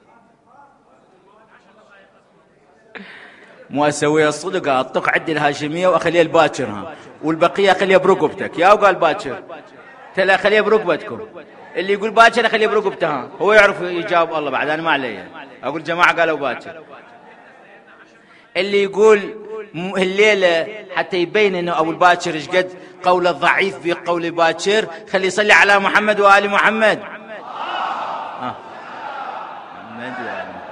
مو اسويها الصدق، اطق عدي الهاشميه واخليها الباكر ها، والبقيه اخليها برقبتك. يا وقال باكر تلا خليها برقبتكم. اللي يقول باكر اخليها برقبته ها، هو يعرف يجاوب الله بعد، انا ما علي. اقول جماعه قالوا باكر. اللي يقول الليله حتى يبين انه ابو الباكر ايش قد قوله ضعيف في قول باكر، خلي يصلي على محمد وال محمد. آه. محمد وآل محمد.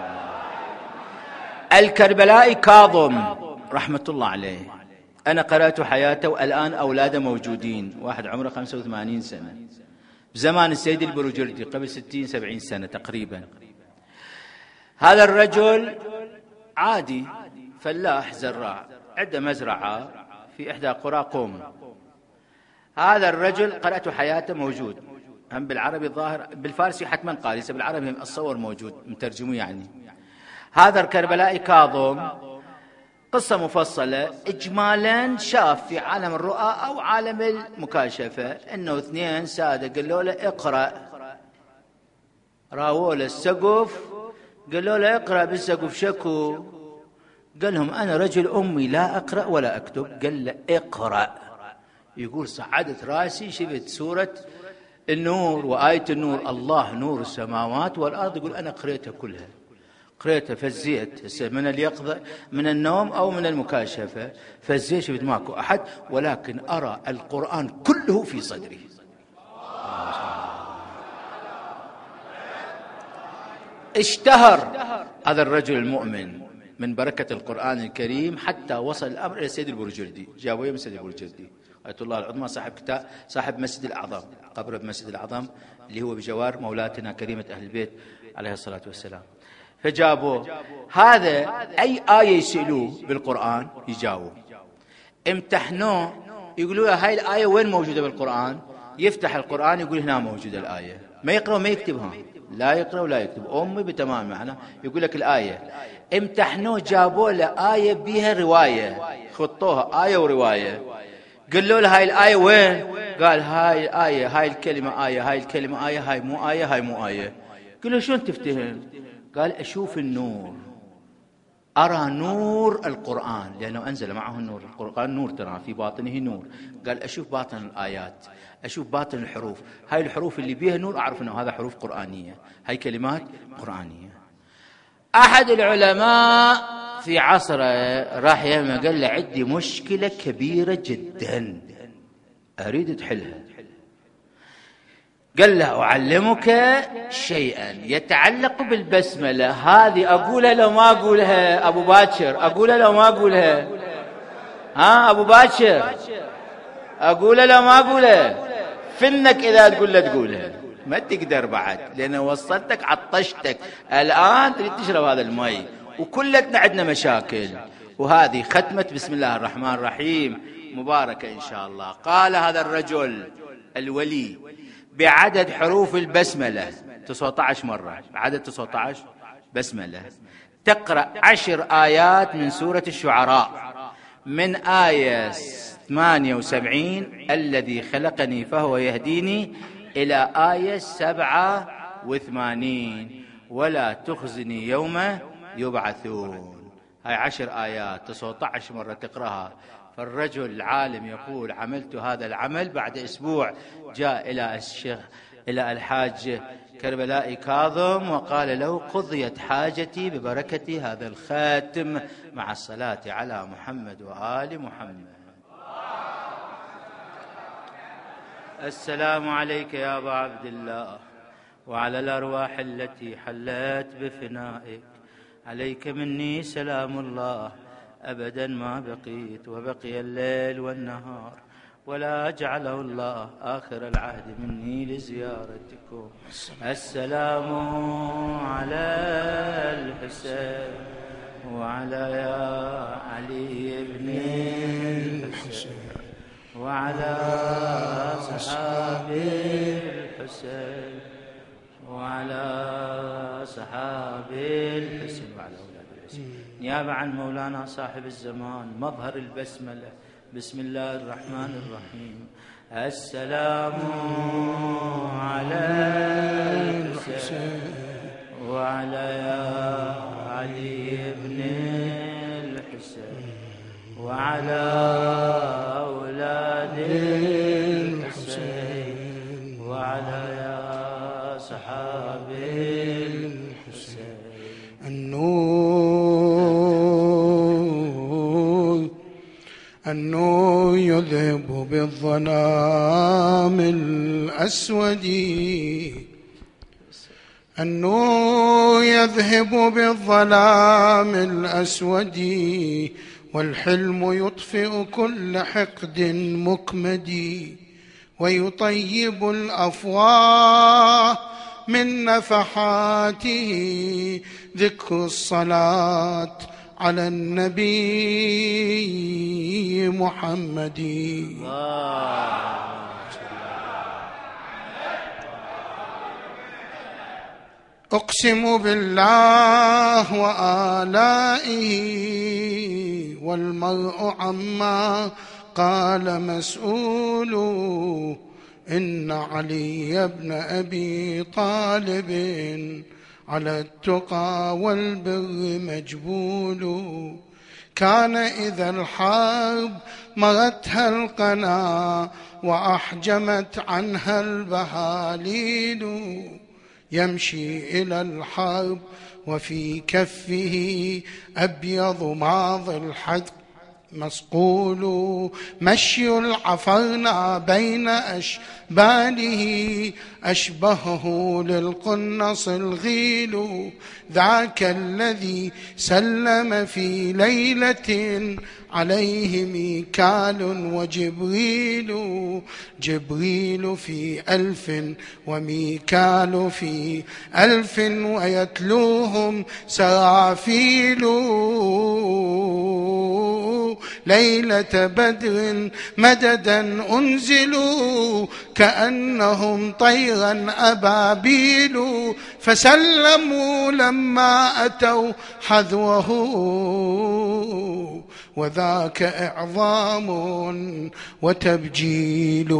الكربلائي كاظم رحمة الله عليه، أنا قرأت حياته والآن أولاده موجودين، واحد عمره خمسة وثمانين سنة، بزمان السيد البروجردي قبل ستين سبعين سنة تقريبا. هذا الرجل عادي فلاح زراع، عنده مزرعة في إحدى قرى قوم. هذا الرجل قرأت حياته موجود، هم بالعربي الظاهر، بالفارسي حتما قارسة، بالعربي الصور موجود مترجمه يعني. هذا الكربلائي كاظم قصة مفصلة إجمالا، شاف في عالم الرؤى أو عالم المكاشفة أنه اثنين سادة قالوا له اقرأ، راووا له السقف قالوا له اقرأ بالسقف، شكو قال لهم أنا رجل أمي لا أقرأ ولا أكتب. قال له اقرأ. يقول صعدت راسي شفت سورة النور وآية النور، الله نور السماوات والأرض. يقول أنا قريتها كلها، قريتها فزيت من اليقظة من النوم أو من المكاشفة، فزيت شفت ماكو أحد، ولكن أرى القرآن كله في صدري. اشتهر هذا الرجل المؤمن من بركة القرآن الكريم حتى وصل الأمر إلى السيد البروجردي، جابوه من السيد البروجردي آية الله العظمى، صاحب كتاب صاحب مسجد الأعظم، قبره بمسجد الأعظم اللي هو بجوار مولاتنا كريمة أهل البيت عليه الصلاة والسلام. فجابوه. هذا أي آية يسألوه بالقرآن يجاوب. امتحنوه يقولوا له هاي الآية وين موجودة بالقرآن؟ يفتح القرآن يقول هنا موجودة الآية، ما يقرأ وما يكتبها، لا يقرأ ولا يكتب، أمي بتمام معنا يقول لك الآية. امتحنوه جابوا له آية بها رواية، خطوها آية ورواية. قالوا له هاي الآية وين؟ قال هاي الآية، هاي الكلمة آية، هاي الكلمة آية، هاي مو آية، هاي مو آية. قال له شلون تفتهم؟ قال أشوف النور، أرى نور القرآن لأنه أنزل معه النور، القرآن نور ترى في باطنه نور. قال أشوف باطن الآيات، أشوف باطن الحروف، هاي الحروف اللي بيها نور أعرف أنه هذا حروف قرآنية، هاي كلمات قرآنية. أحد العلماء في عصره راح يما قال له عندي مشكلة كبيرة جدا أريد تحلها. قال له أعلمك شيئا يتعلق بالبسملة، هذه أقولها لو ما أقولها أبو باكر، أقولها لو ما أقولها، ها أبو باكر أقولها لو ما أقولها، فنك إذا تقول له تقولها، ما تقدر بعد لأن وصلتك عطشتك، الآن تريد تشرب هذا الماء، وكلتنا عندنا مشاكل. وهذه ختمة بسم الله الرحمن الرحيم مباركة إن شاء الله. قال هذا الرجل الولي بعدد حروف البسملة تسعة عشر مرة، عدد تسعة عشر بسملة، تقرأ عشر آيات من سورة الشعراء، من آية ثمانية وسبعين الذي خلقني فهو يهديني إلى آية سبعة وثمانين ولا تخزني يوم يبعثون. هاي عشر آيات تسعة عشر مرة تقرأها. فالرجل العالم يقول عملت هذا العمل، بعد أسبوع جاء إلى الشيخ إلى الحاج كربلائي كاظم وقال له قضيت حاجتي ببركة هذا الخاتم مع الصلاة على محمد وآل محمد. السلام عليك يا أبا عبد الله وعلى الأرواح التي حلت بفنائك، عليك مني سلام الله أبدا ما بقيت، وبقي الليل والنهار، ولا جعله الله آخر العهد مني لزيارتكم. السلام على الحسين وعلى يا علي بن الحسين وعلى صحاب الحسين وعلى صحاب الحسين وعلى أولاد الحسين. نيابة عن مولانا صاحب الزمان مظهر البسملة. بسم الله الرحمن الرحيم. السلام على الحسين وعلى يا علي بن الحسين وعلى أولاد الحسين وعلى يا صحاب الحسين. النور النور يذهب بالظلام الأسود، النور يذهب بالظلام الأسود، والحلم يطفئ كل حقد مكمد، ويطيب الأفواه من نفحاته ذكر الصلاة على النبي محمد. أقسم بالله وآلائه والمرء عما قال مسؤول، إن علي بن أبي طالب على التقى والبر مجبول، كان إذا الحرب مرتها القنا وأحجمت عنها البهاليل، يمشي إلى الحرب وفي كفه أبيض ماض الحد مسقول، مشي العفرنا بين أشباله أشبهه للقنص الغيل، ذاك الذي سلم في ليلة عليه ميكال وجبريل، جبريل في ألف وميكال في ألف ويتلوهم سرافيل، ليلة بدر مددا أنزلوا كأنهم طيرا أبابيل، فسلموا لما أتوا حذوه وذاك إعظام وتبجيل.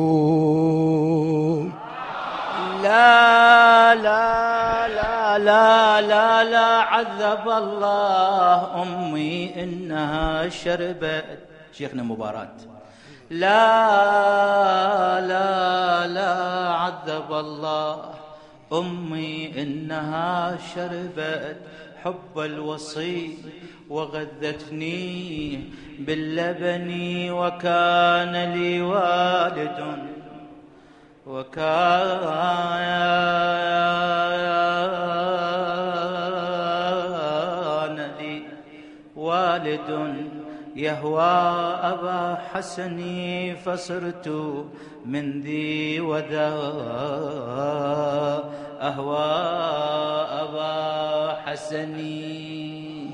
لا لا لا لا لا لا عذب الله أمي إنها شربت. شيخنا مباراة. لا لا لا عذب الله أمي إنها شربت حب الوصي وغذتني باللبن، وكان لي والد وكان لي والد يهوى أبا حسني، فصرت من ذي وذا أهوى أبا حسني.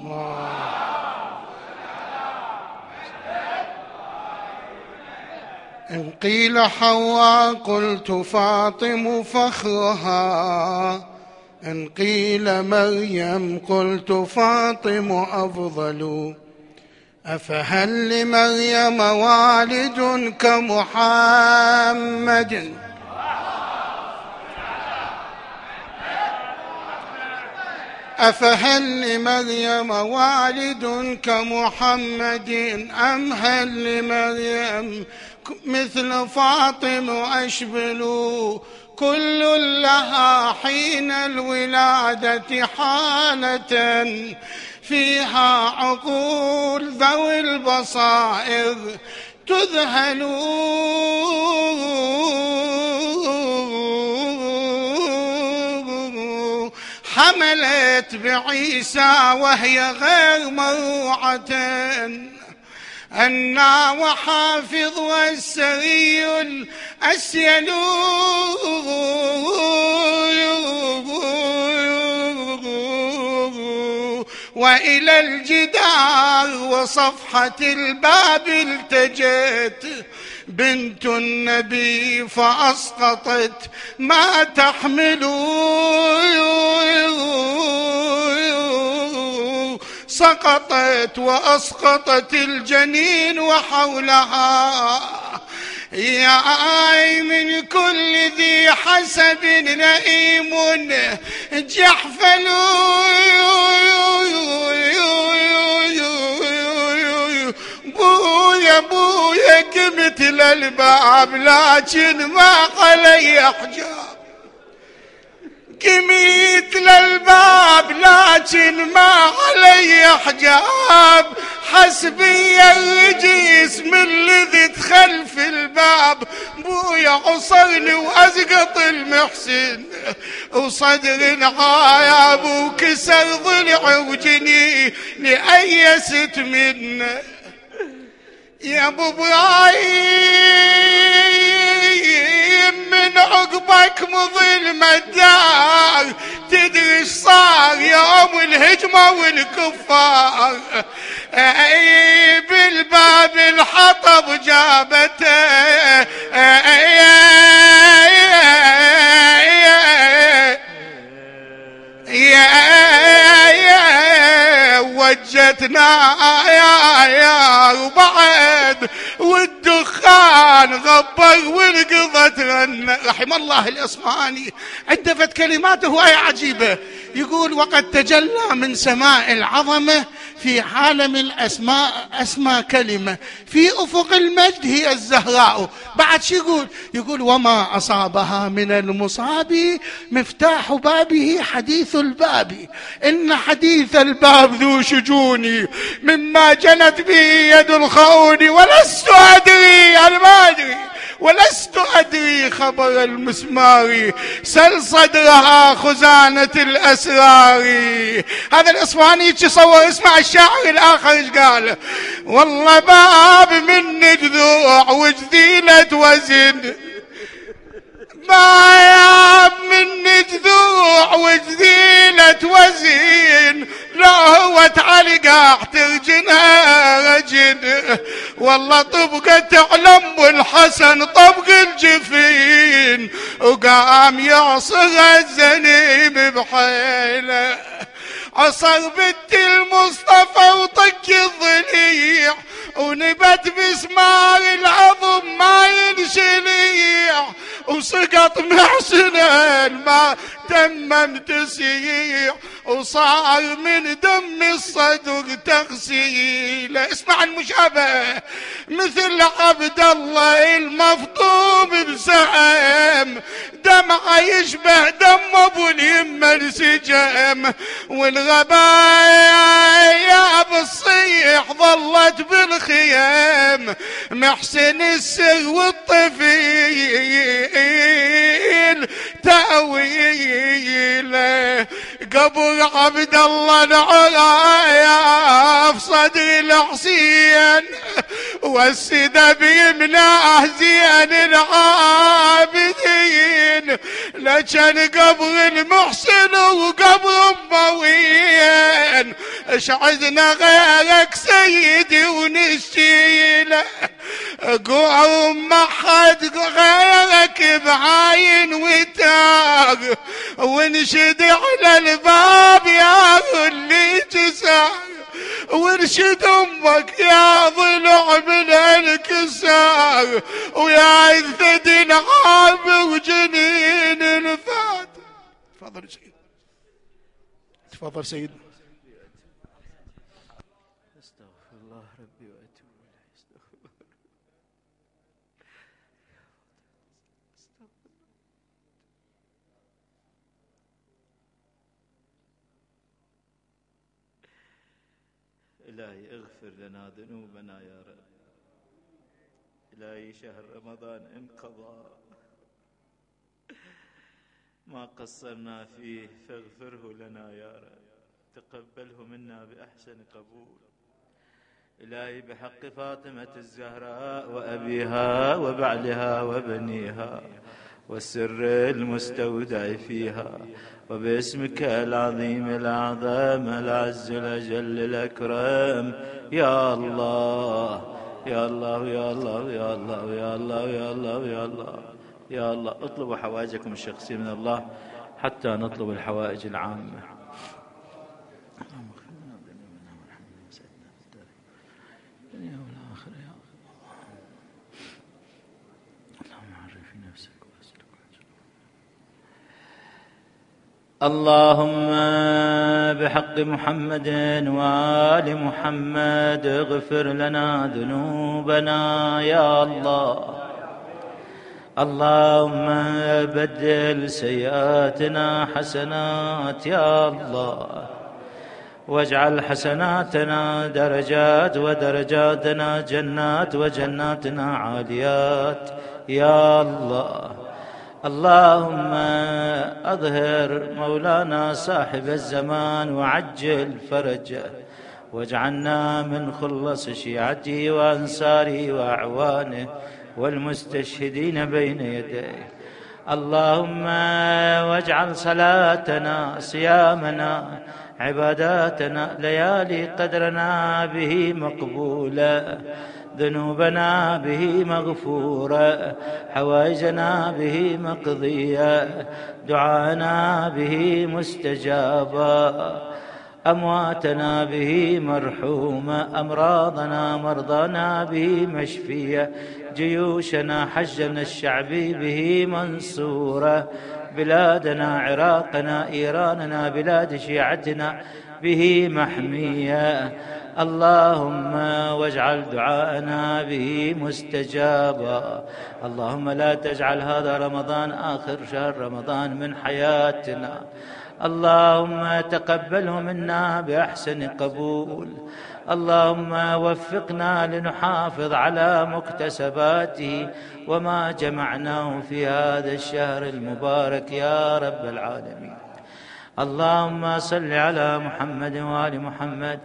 إن قيل حواء قلت فاطم فخرها، إن قيل مريم قلت فاطم أفضل، أفهل لمريم والد كمحمد، أفهل لمريم والد كمحمد، أم هل لمريم مثل فاطم أشبل، كل لها حين الولادة حالة فيها عقول ذوي البصائر تذهل حملت بعيسى وهي غير مروعة أنا وحافظ والسري الأسيل وإلى الجدار وصفحة الباب التجت بنت النبي فأسقطت ما تحمل سقطت وأسقطت الجنين وحولها يا من كل ذي حسب نئيم جحفل بويا بويا قمت للباب لكن ما علي حجاب قمت للباب لكن ما علي حجاب حسبي الرجيس من الذي دخل في الباب بويا عصرني وأسقط المحسن وصدر عايب وكسر ضلع وجني لأيست منه يا ابو ابراهيم من عقبك مظلم الدار تدري ايش صار يوم الهجمه والكفار اي بالباب الحطب جابته يا وجتنا يا يا وبعد والدخان غبر والقضى تغنى. رحم الله الإصفهاني عدفت كلماته آية عجيبة يقول وقد تجلى من سماء العظمة في عالم الأسماء أسمى كلمة في أفق المجد هي الزهراء. بعد شو يقول يقول وما أصابها من المصاب مفتاح بابه حديث الباب إن حديث الباب ذو شجوني مما جنت به يد الخون ولست أدري المادري ولست أدري خبر المسمار سل صدرها خزانة الأسرار. هذا الإصفهاني يتصور اسمع الشاعر الآخر ايش قال والله باب من جذوع وجذيلة وزن باب من جذوع وجذيلة وزن لا هو تعلقاح ترجنها رجن والله طبقة تعلم الحسن طبق الجفين وقام يعصر الزنيم بحيله عصر بنت المصطفى وطق الضليع ونبت بسمار العظم ما ينشليع وسقط محسنا ما تمم تسييع وصار من دم الصدر تغسيل. اسمع المشابهة مثل عبد الله المفطوم بسهم دمعه يشبه دم ابو اليمه السجم والغبايا بالصيح ظلت بالخيام محسن السر والطفيل تأويله قبر عبد الله العرايا في صدر الحسين والسدى بيمناه زين العابدين لكن قبر المحسن وقبر اموين اش عزنا غيرك سيدي ونشيله قوم ما حد غيرك بعاين وتاغ ونشد على الباب يا اللي جسار وارشد امك يا ضلع من الكسار ويا عذد العاب وجنين الفات. تفضل سيد تفضل سيد. استغفر الله ربي واتوب اليه. استغفر الله إلهي اغفر لنا ذنوبنا يا رب. إلهي شهر رمضان انقضى ما قصرنا فيه فاغفره لنا يا رب، تقبله منا بأحسن قبول. إلهي بحق فاطمة الزهراء وأبيها وبعلها وبنيها والسر المستودع فيها، وباسمك العظيم الأعظم العز الأجل الأكرم، يا الله يا الله يا الله يا الله يا الله يا الله يا الله يا الله. اطلبوا حوائجكم الشخصية من الله حتى نطلب الحوائج العامة. اللهم بحق محمد وآل محمد اغفر لنا ذنوبنا يا الله. اللهم بدل سيئاتنا حسنات يا الله، واجعل حسناتنا درجات ودرجاتنا جنات وجناتنا عاليات يا الله. اللهم أظهر مولانا صاحب الزمان وعجل فرجه، واجعلنا من خلص شيعته وأنصاره وأعوانه والمستشهدين بين يديه. اللهم واجعل صلاتنا صيامنا عباداتنا ليالي قدرنا به مقبولة، ذنوبنا به مغفورة، حوائجنا به مقضية، دعانا به مستجابا، أمواتنا به مرحومة، أمراضنا مرضانا به مشفية، جيوشنا حجنا الشعبي به منصورة، بلادنا عراقنا إيراننا بلاد شيعتنا به محمية. اللهم واجعل دعاءنا به مستجابا. اللهم لا تجعل هذا رمضان آخر شهر رمضان من حياتنا. اللهم تقبله منا بأحسن قبول. اللهم وفقنا لنحافظ على مكتسباته وما جمعناه في هذا الشهر المبارك يا رب العالمين. اللهم صل على محمد وآل محمد،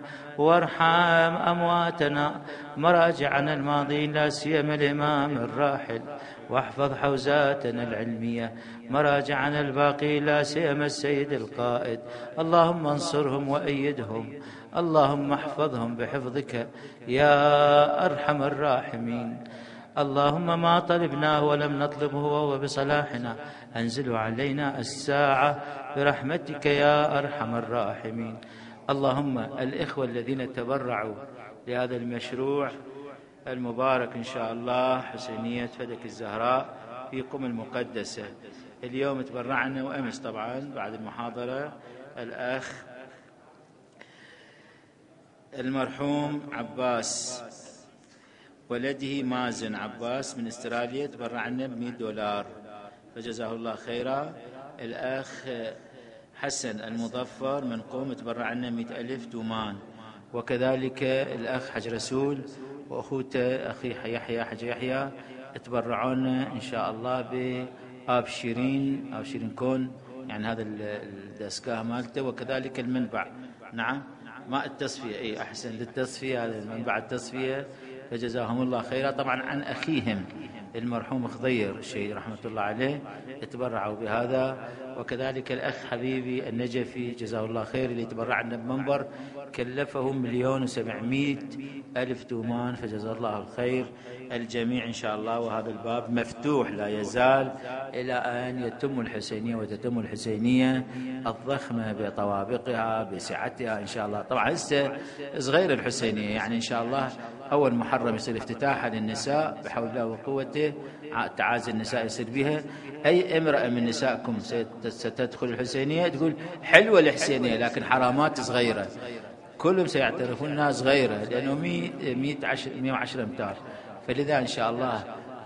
وارحم أمواتنا مراجعنا الماضين لا سيما الإمام الراحل، واحفظ حوزاتنا العلمية مراجعنا الباقي لا سيما السيد القائد. اللهم انصرهم وأيدهم، اللهم احفظهم بحفظك يا أرحم الراحمين. اللهم ما طلبناه ولم نطلبه وهو بصلاحنا أنزل علينا الساعة برحمتك يا أرحم الراحمين. اللهم الإخوة الذين تبرعوا لهذا المشروع المبارك إن شاء الله، حسينية فدك الزهراء في قم المقدسة، اليوم تبرعنا وأمس طبعا بعد المحاضرة الأخ المرحوم عباس ولده مازن عباس من استراليا تبرعنا بمئة دولار فجزاه الله خيرا. الأخ حسن المظفر من قوم تبرعنا مئة ألف دومان، وكذلك الأخ حج رسول وأخوته أخي يحيى حج يحيى تبرعون إن شاء الله بآب شيرين آب شيرين كون، يعني هذا الدسكاه مالته، وكذلك المنبع نعم ماء التصفية، أي أحسن للتصفية، هذا المنبع التصفية فجزاهم الله خيرا. طبعا عن أخيهم المرحوم خضير الشهيد رحمة الله عليه تبرعوا بهذا، وكذلك الأخ حبيبي النجفي جزاه الله خير اللي تبرعنا بمنبر كلفه مليون وسبعمائة ألف دومان فجزاه الله الخير الجميع إن شاء الله. وهذا الباب مفتوح لا يزال إلى أن يتم الحسينية وتتم الحسينية الضخمة بطوابقها بسعتها إن شاء الله. طبعا هسه صغير الحسينية، يعني إن شاء الله أول محرم يصير افتتاحها للنساء بحول الله وقوته، تعازي النساء يصير بها. أي امرأة من نسائكم ستدخل الحسينية تقول حلوة الحسينية لكن حرامات صغيرة، كلهم سيعترفون أنها صغيرة لأنه مئة وعشرة أمتار، فلذا إن شاء الله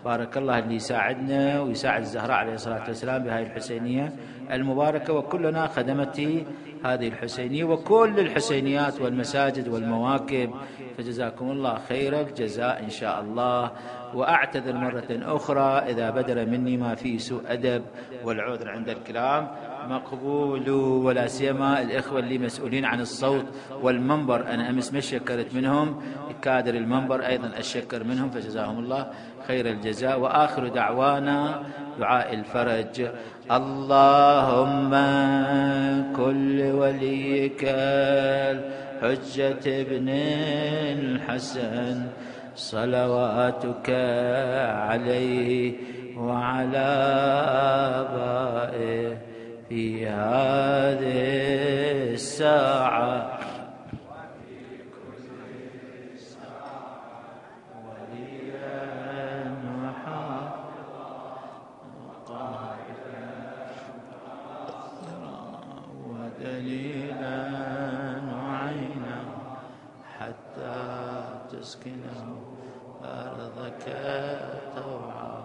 بارك الله اللي يساعدنا ويساعد الزهراء عليه الصلاة والسلام بهذه الحسينية المباركة، وكلنا خدمتي هذه الحسينية وكل الحسينيات والمساجد والمواكب، فجزاكم الله خير الجزاء إن شاء الله. وأعتذر مرة أخرى إذا بدر مني ما فيه سوء أدب، والعذر عند الكلام مقبول، ولا سيما الإخوة اللي مسؤولين عن الصوت والمنبر، أنا أمس ما شكرت منهم، كادر المنبر أيضا أشكر منهم، فجزاهم الله خير الجزاء. وآخر دعوانا دعاء الفرج. اللهم كل وليك الحجة ابن الحسن صلواتك عليه وعلى آبائه في هذه الساعة ودليلا وعينا حتى تسكنه أرضك طوعا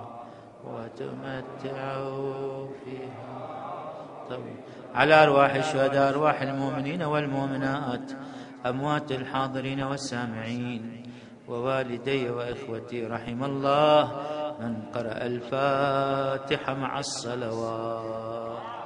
وتمتعوا فيها طوعا. على أرواح الشهداء أرواح المؤمنين والمؤمنات أموات الحاضرين والسامعين ووالدي وإخوتي، رحم الله من قرأ الفاتحة مع الصلوات.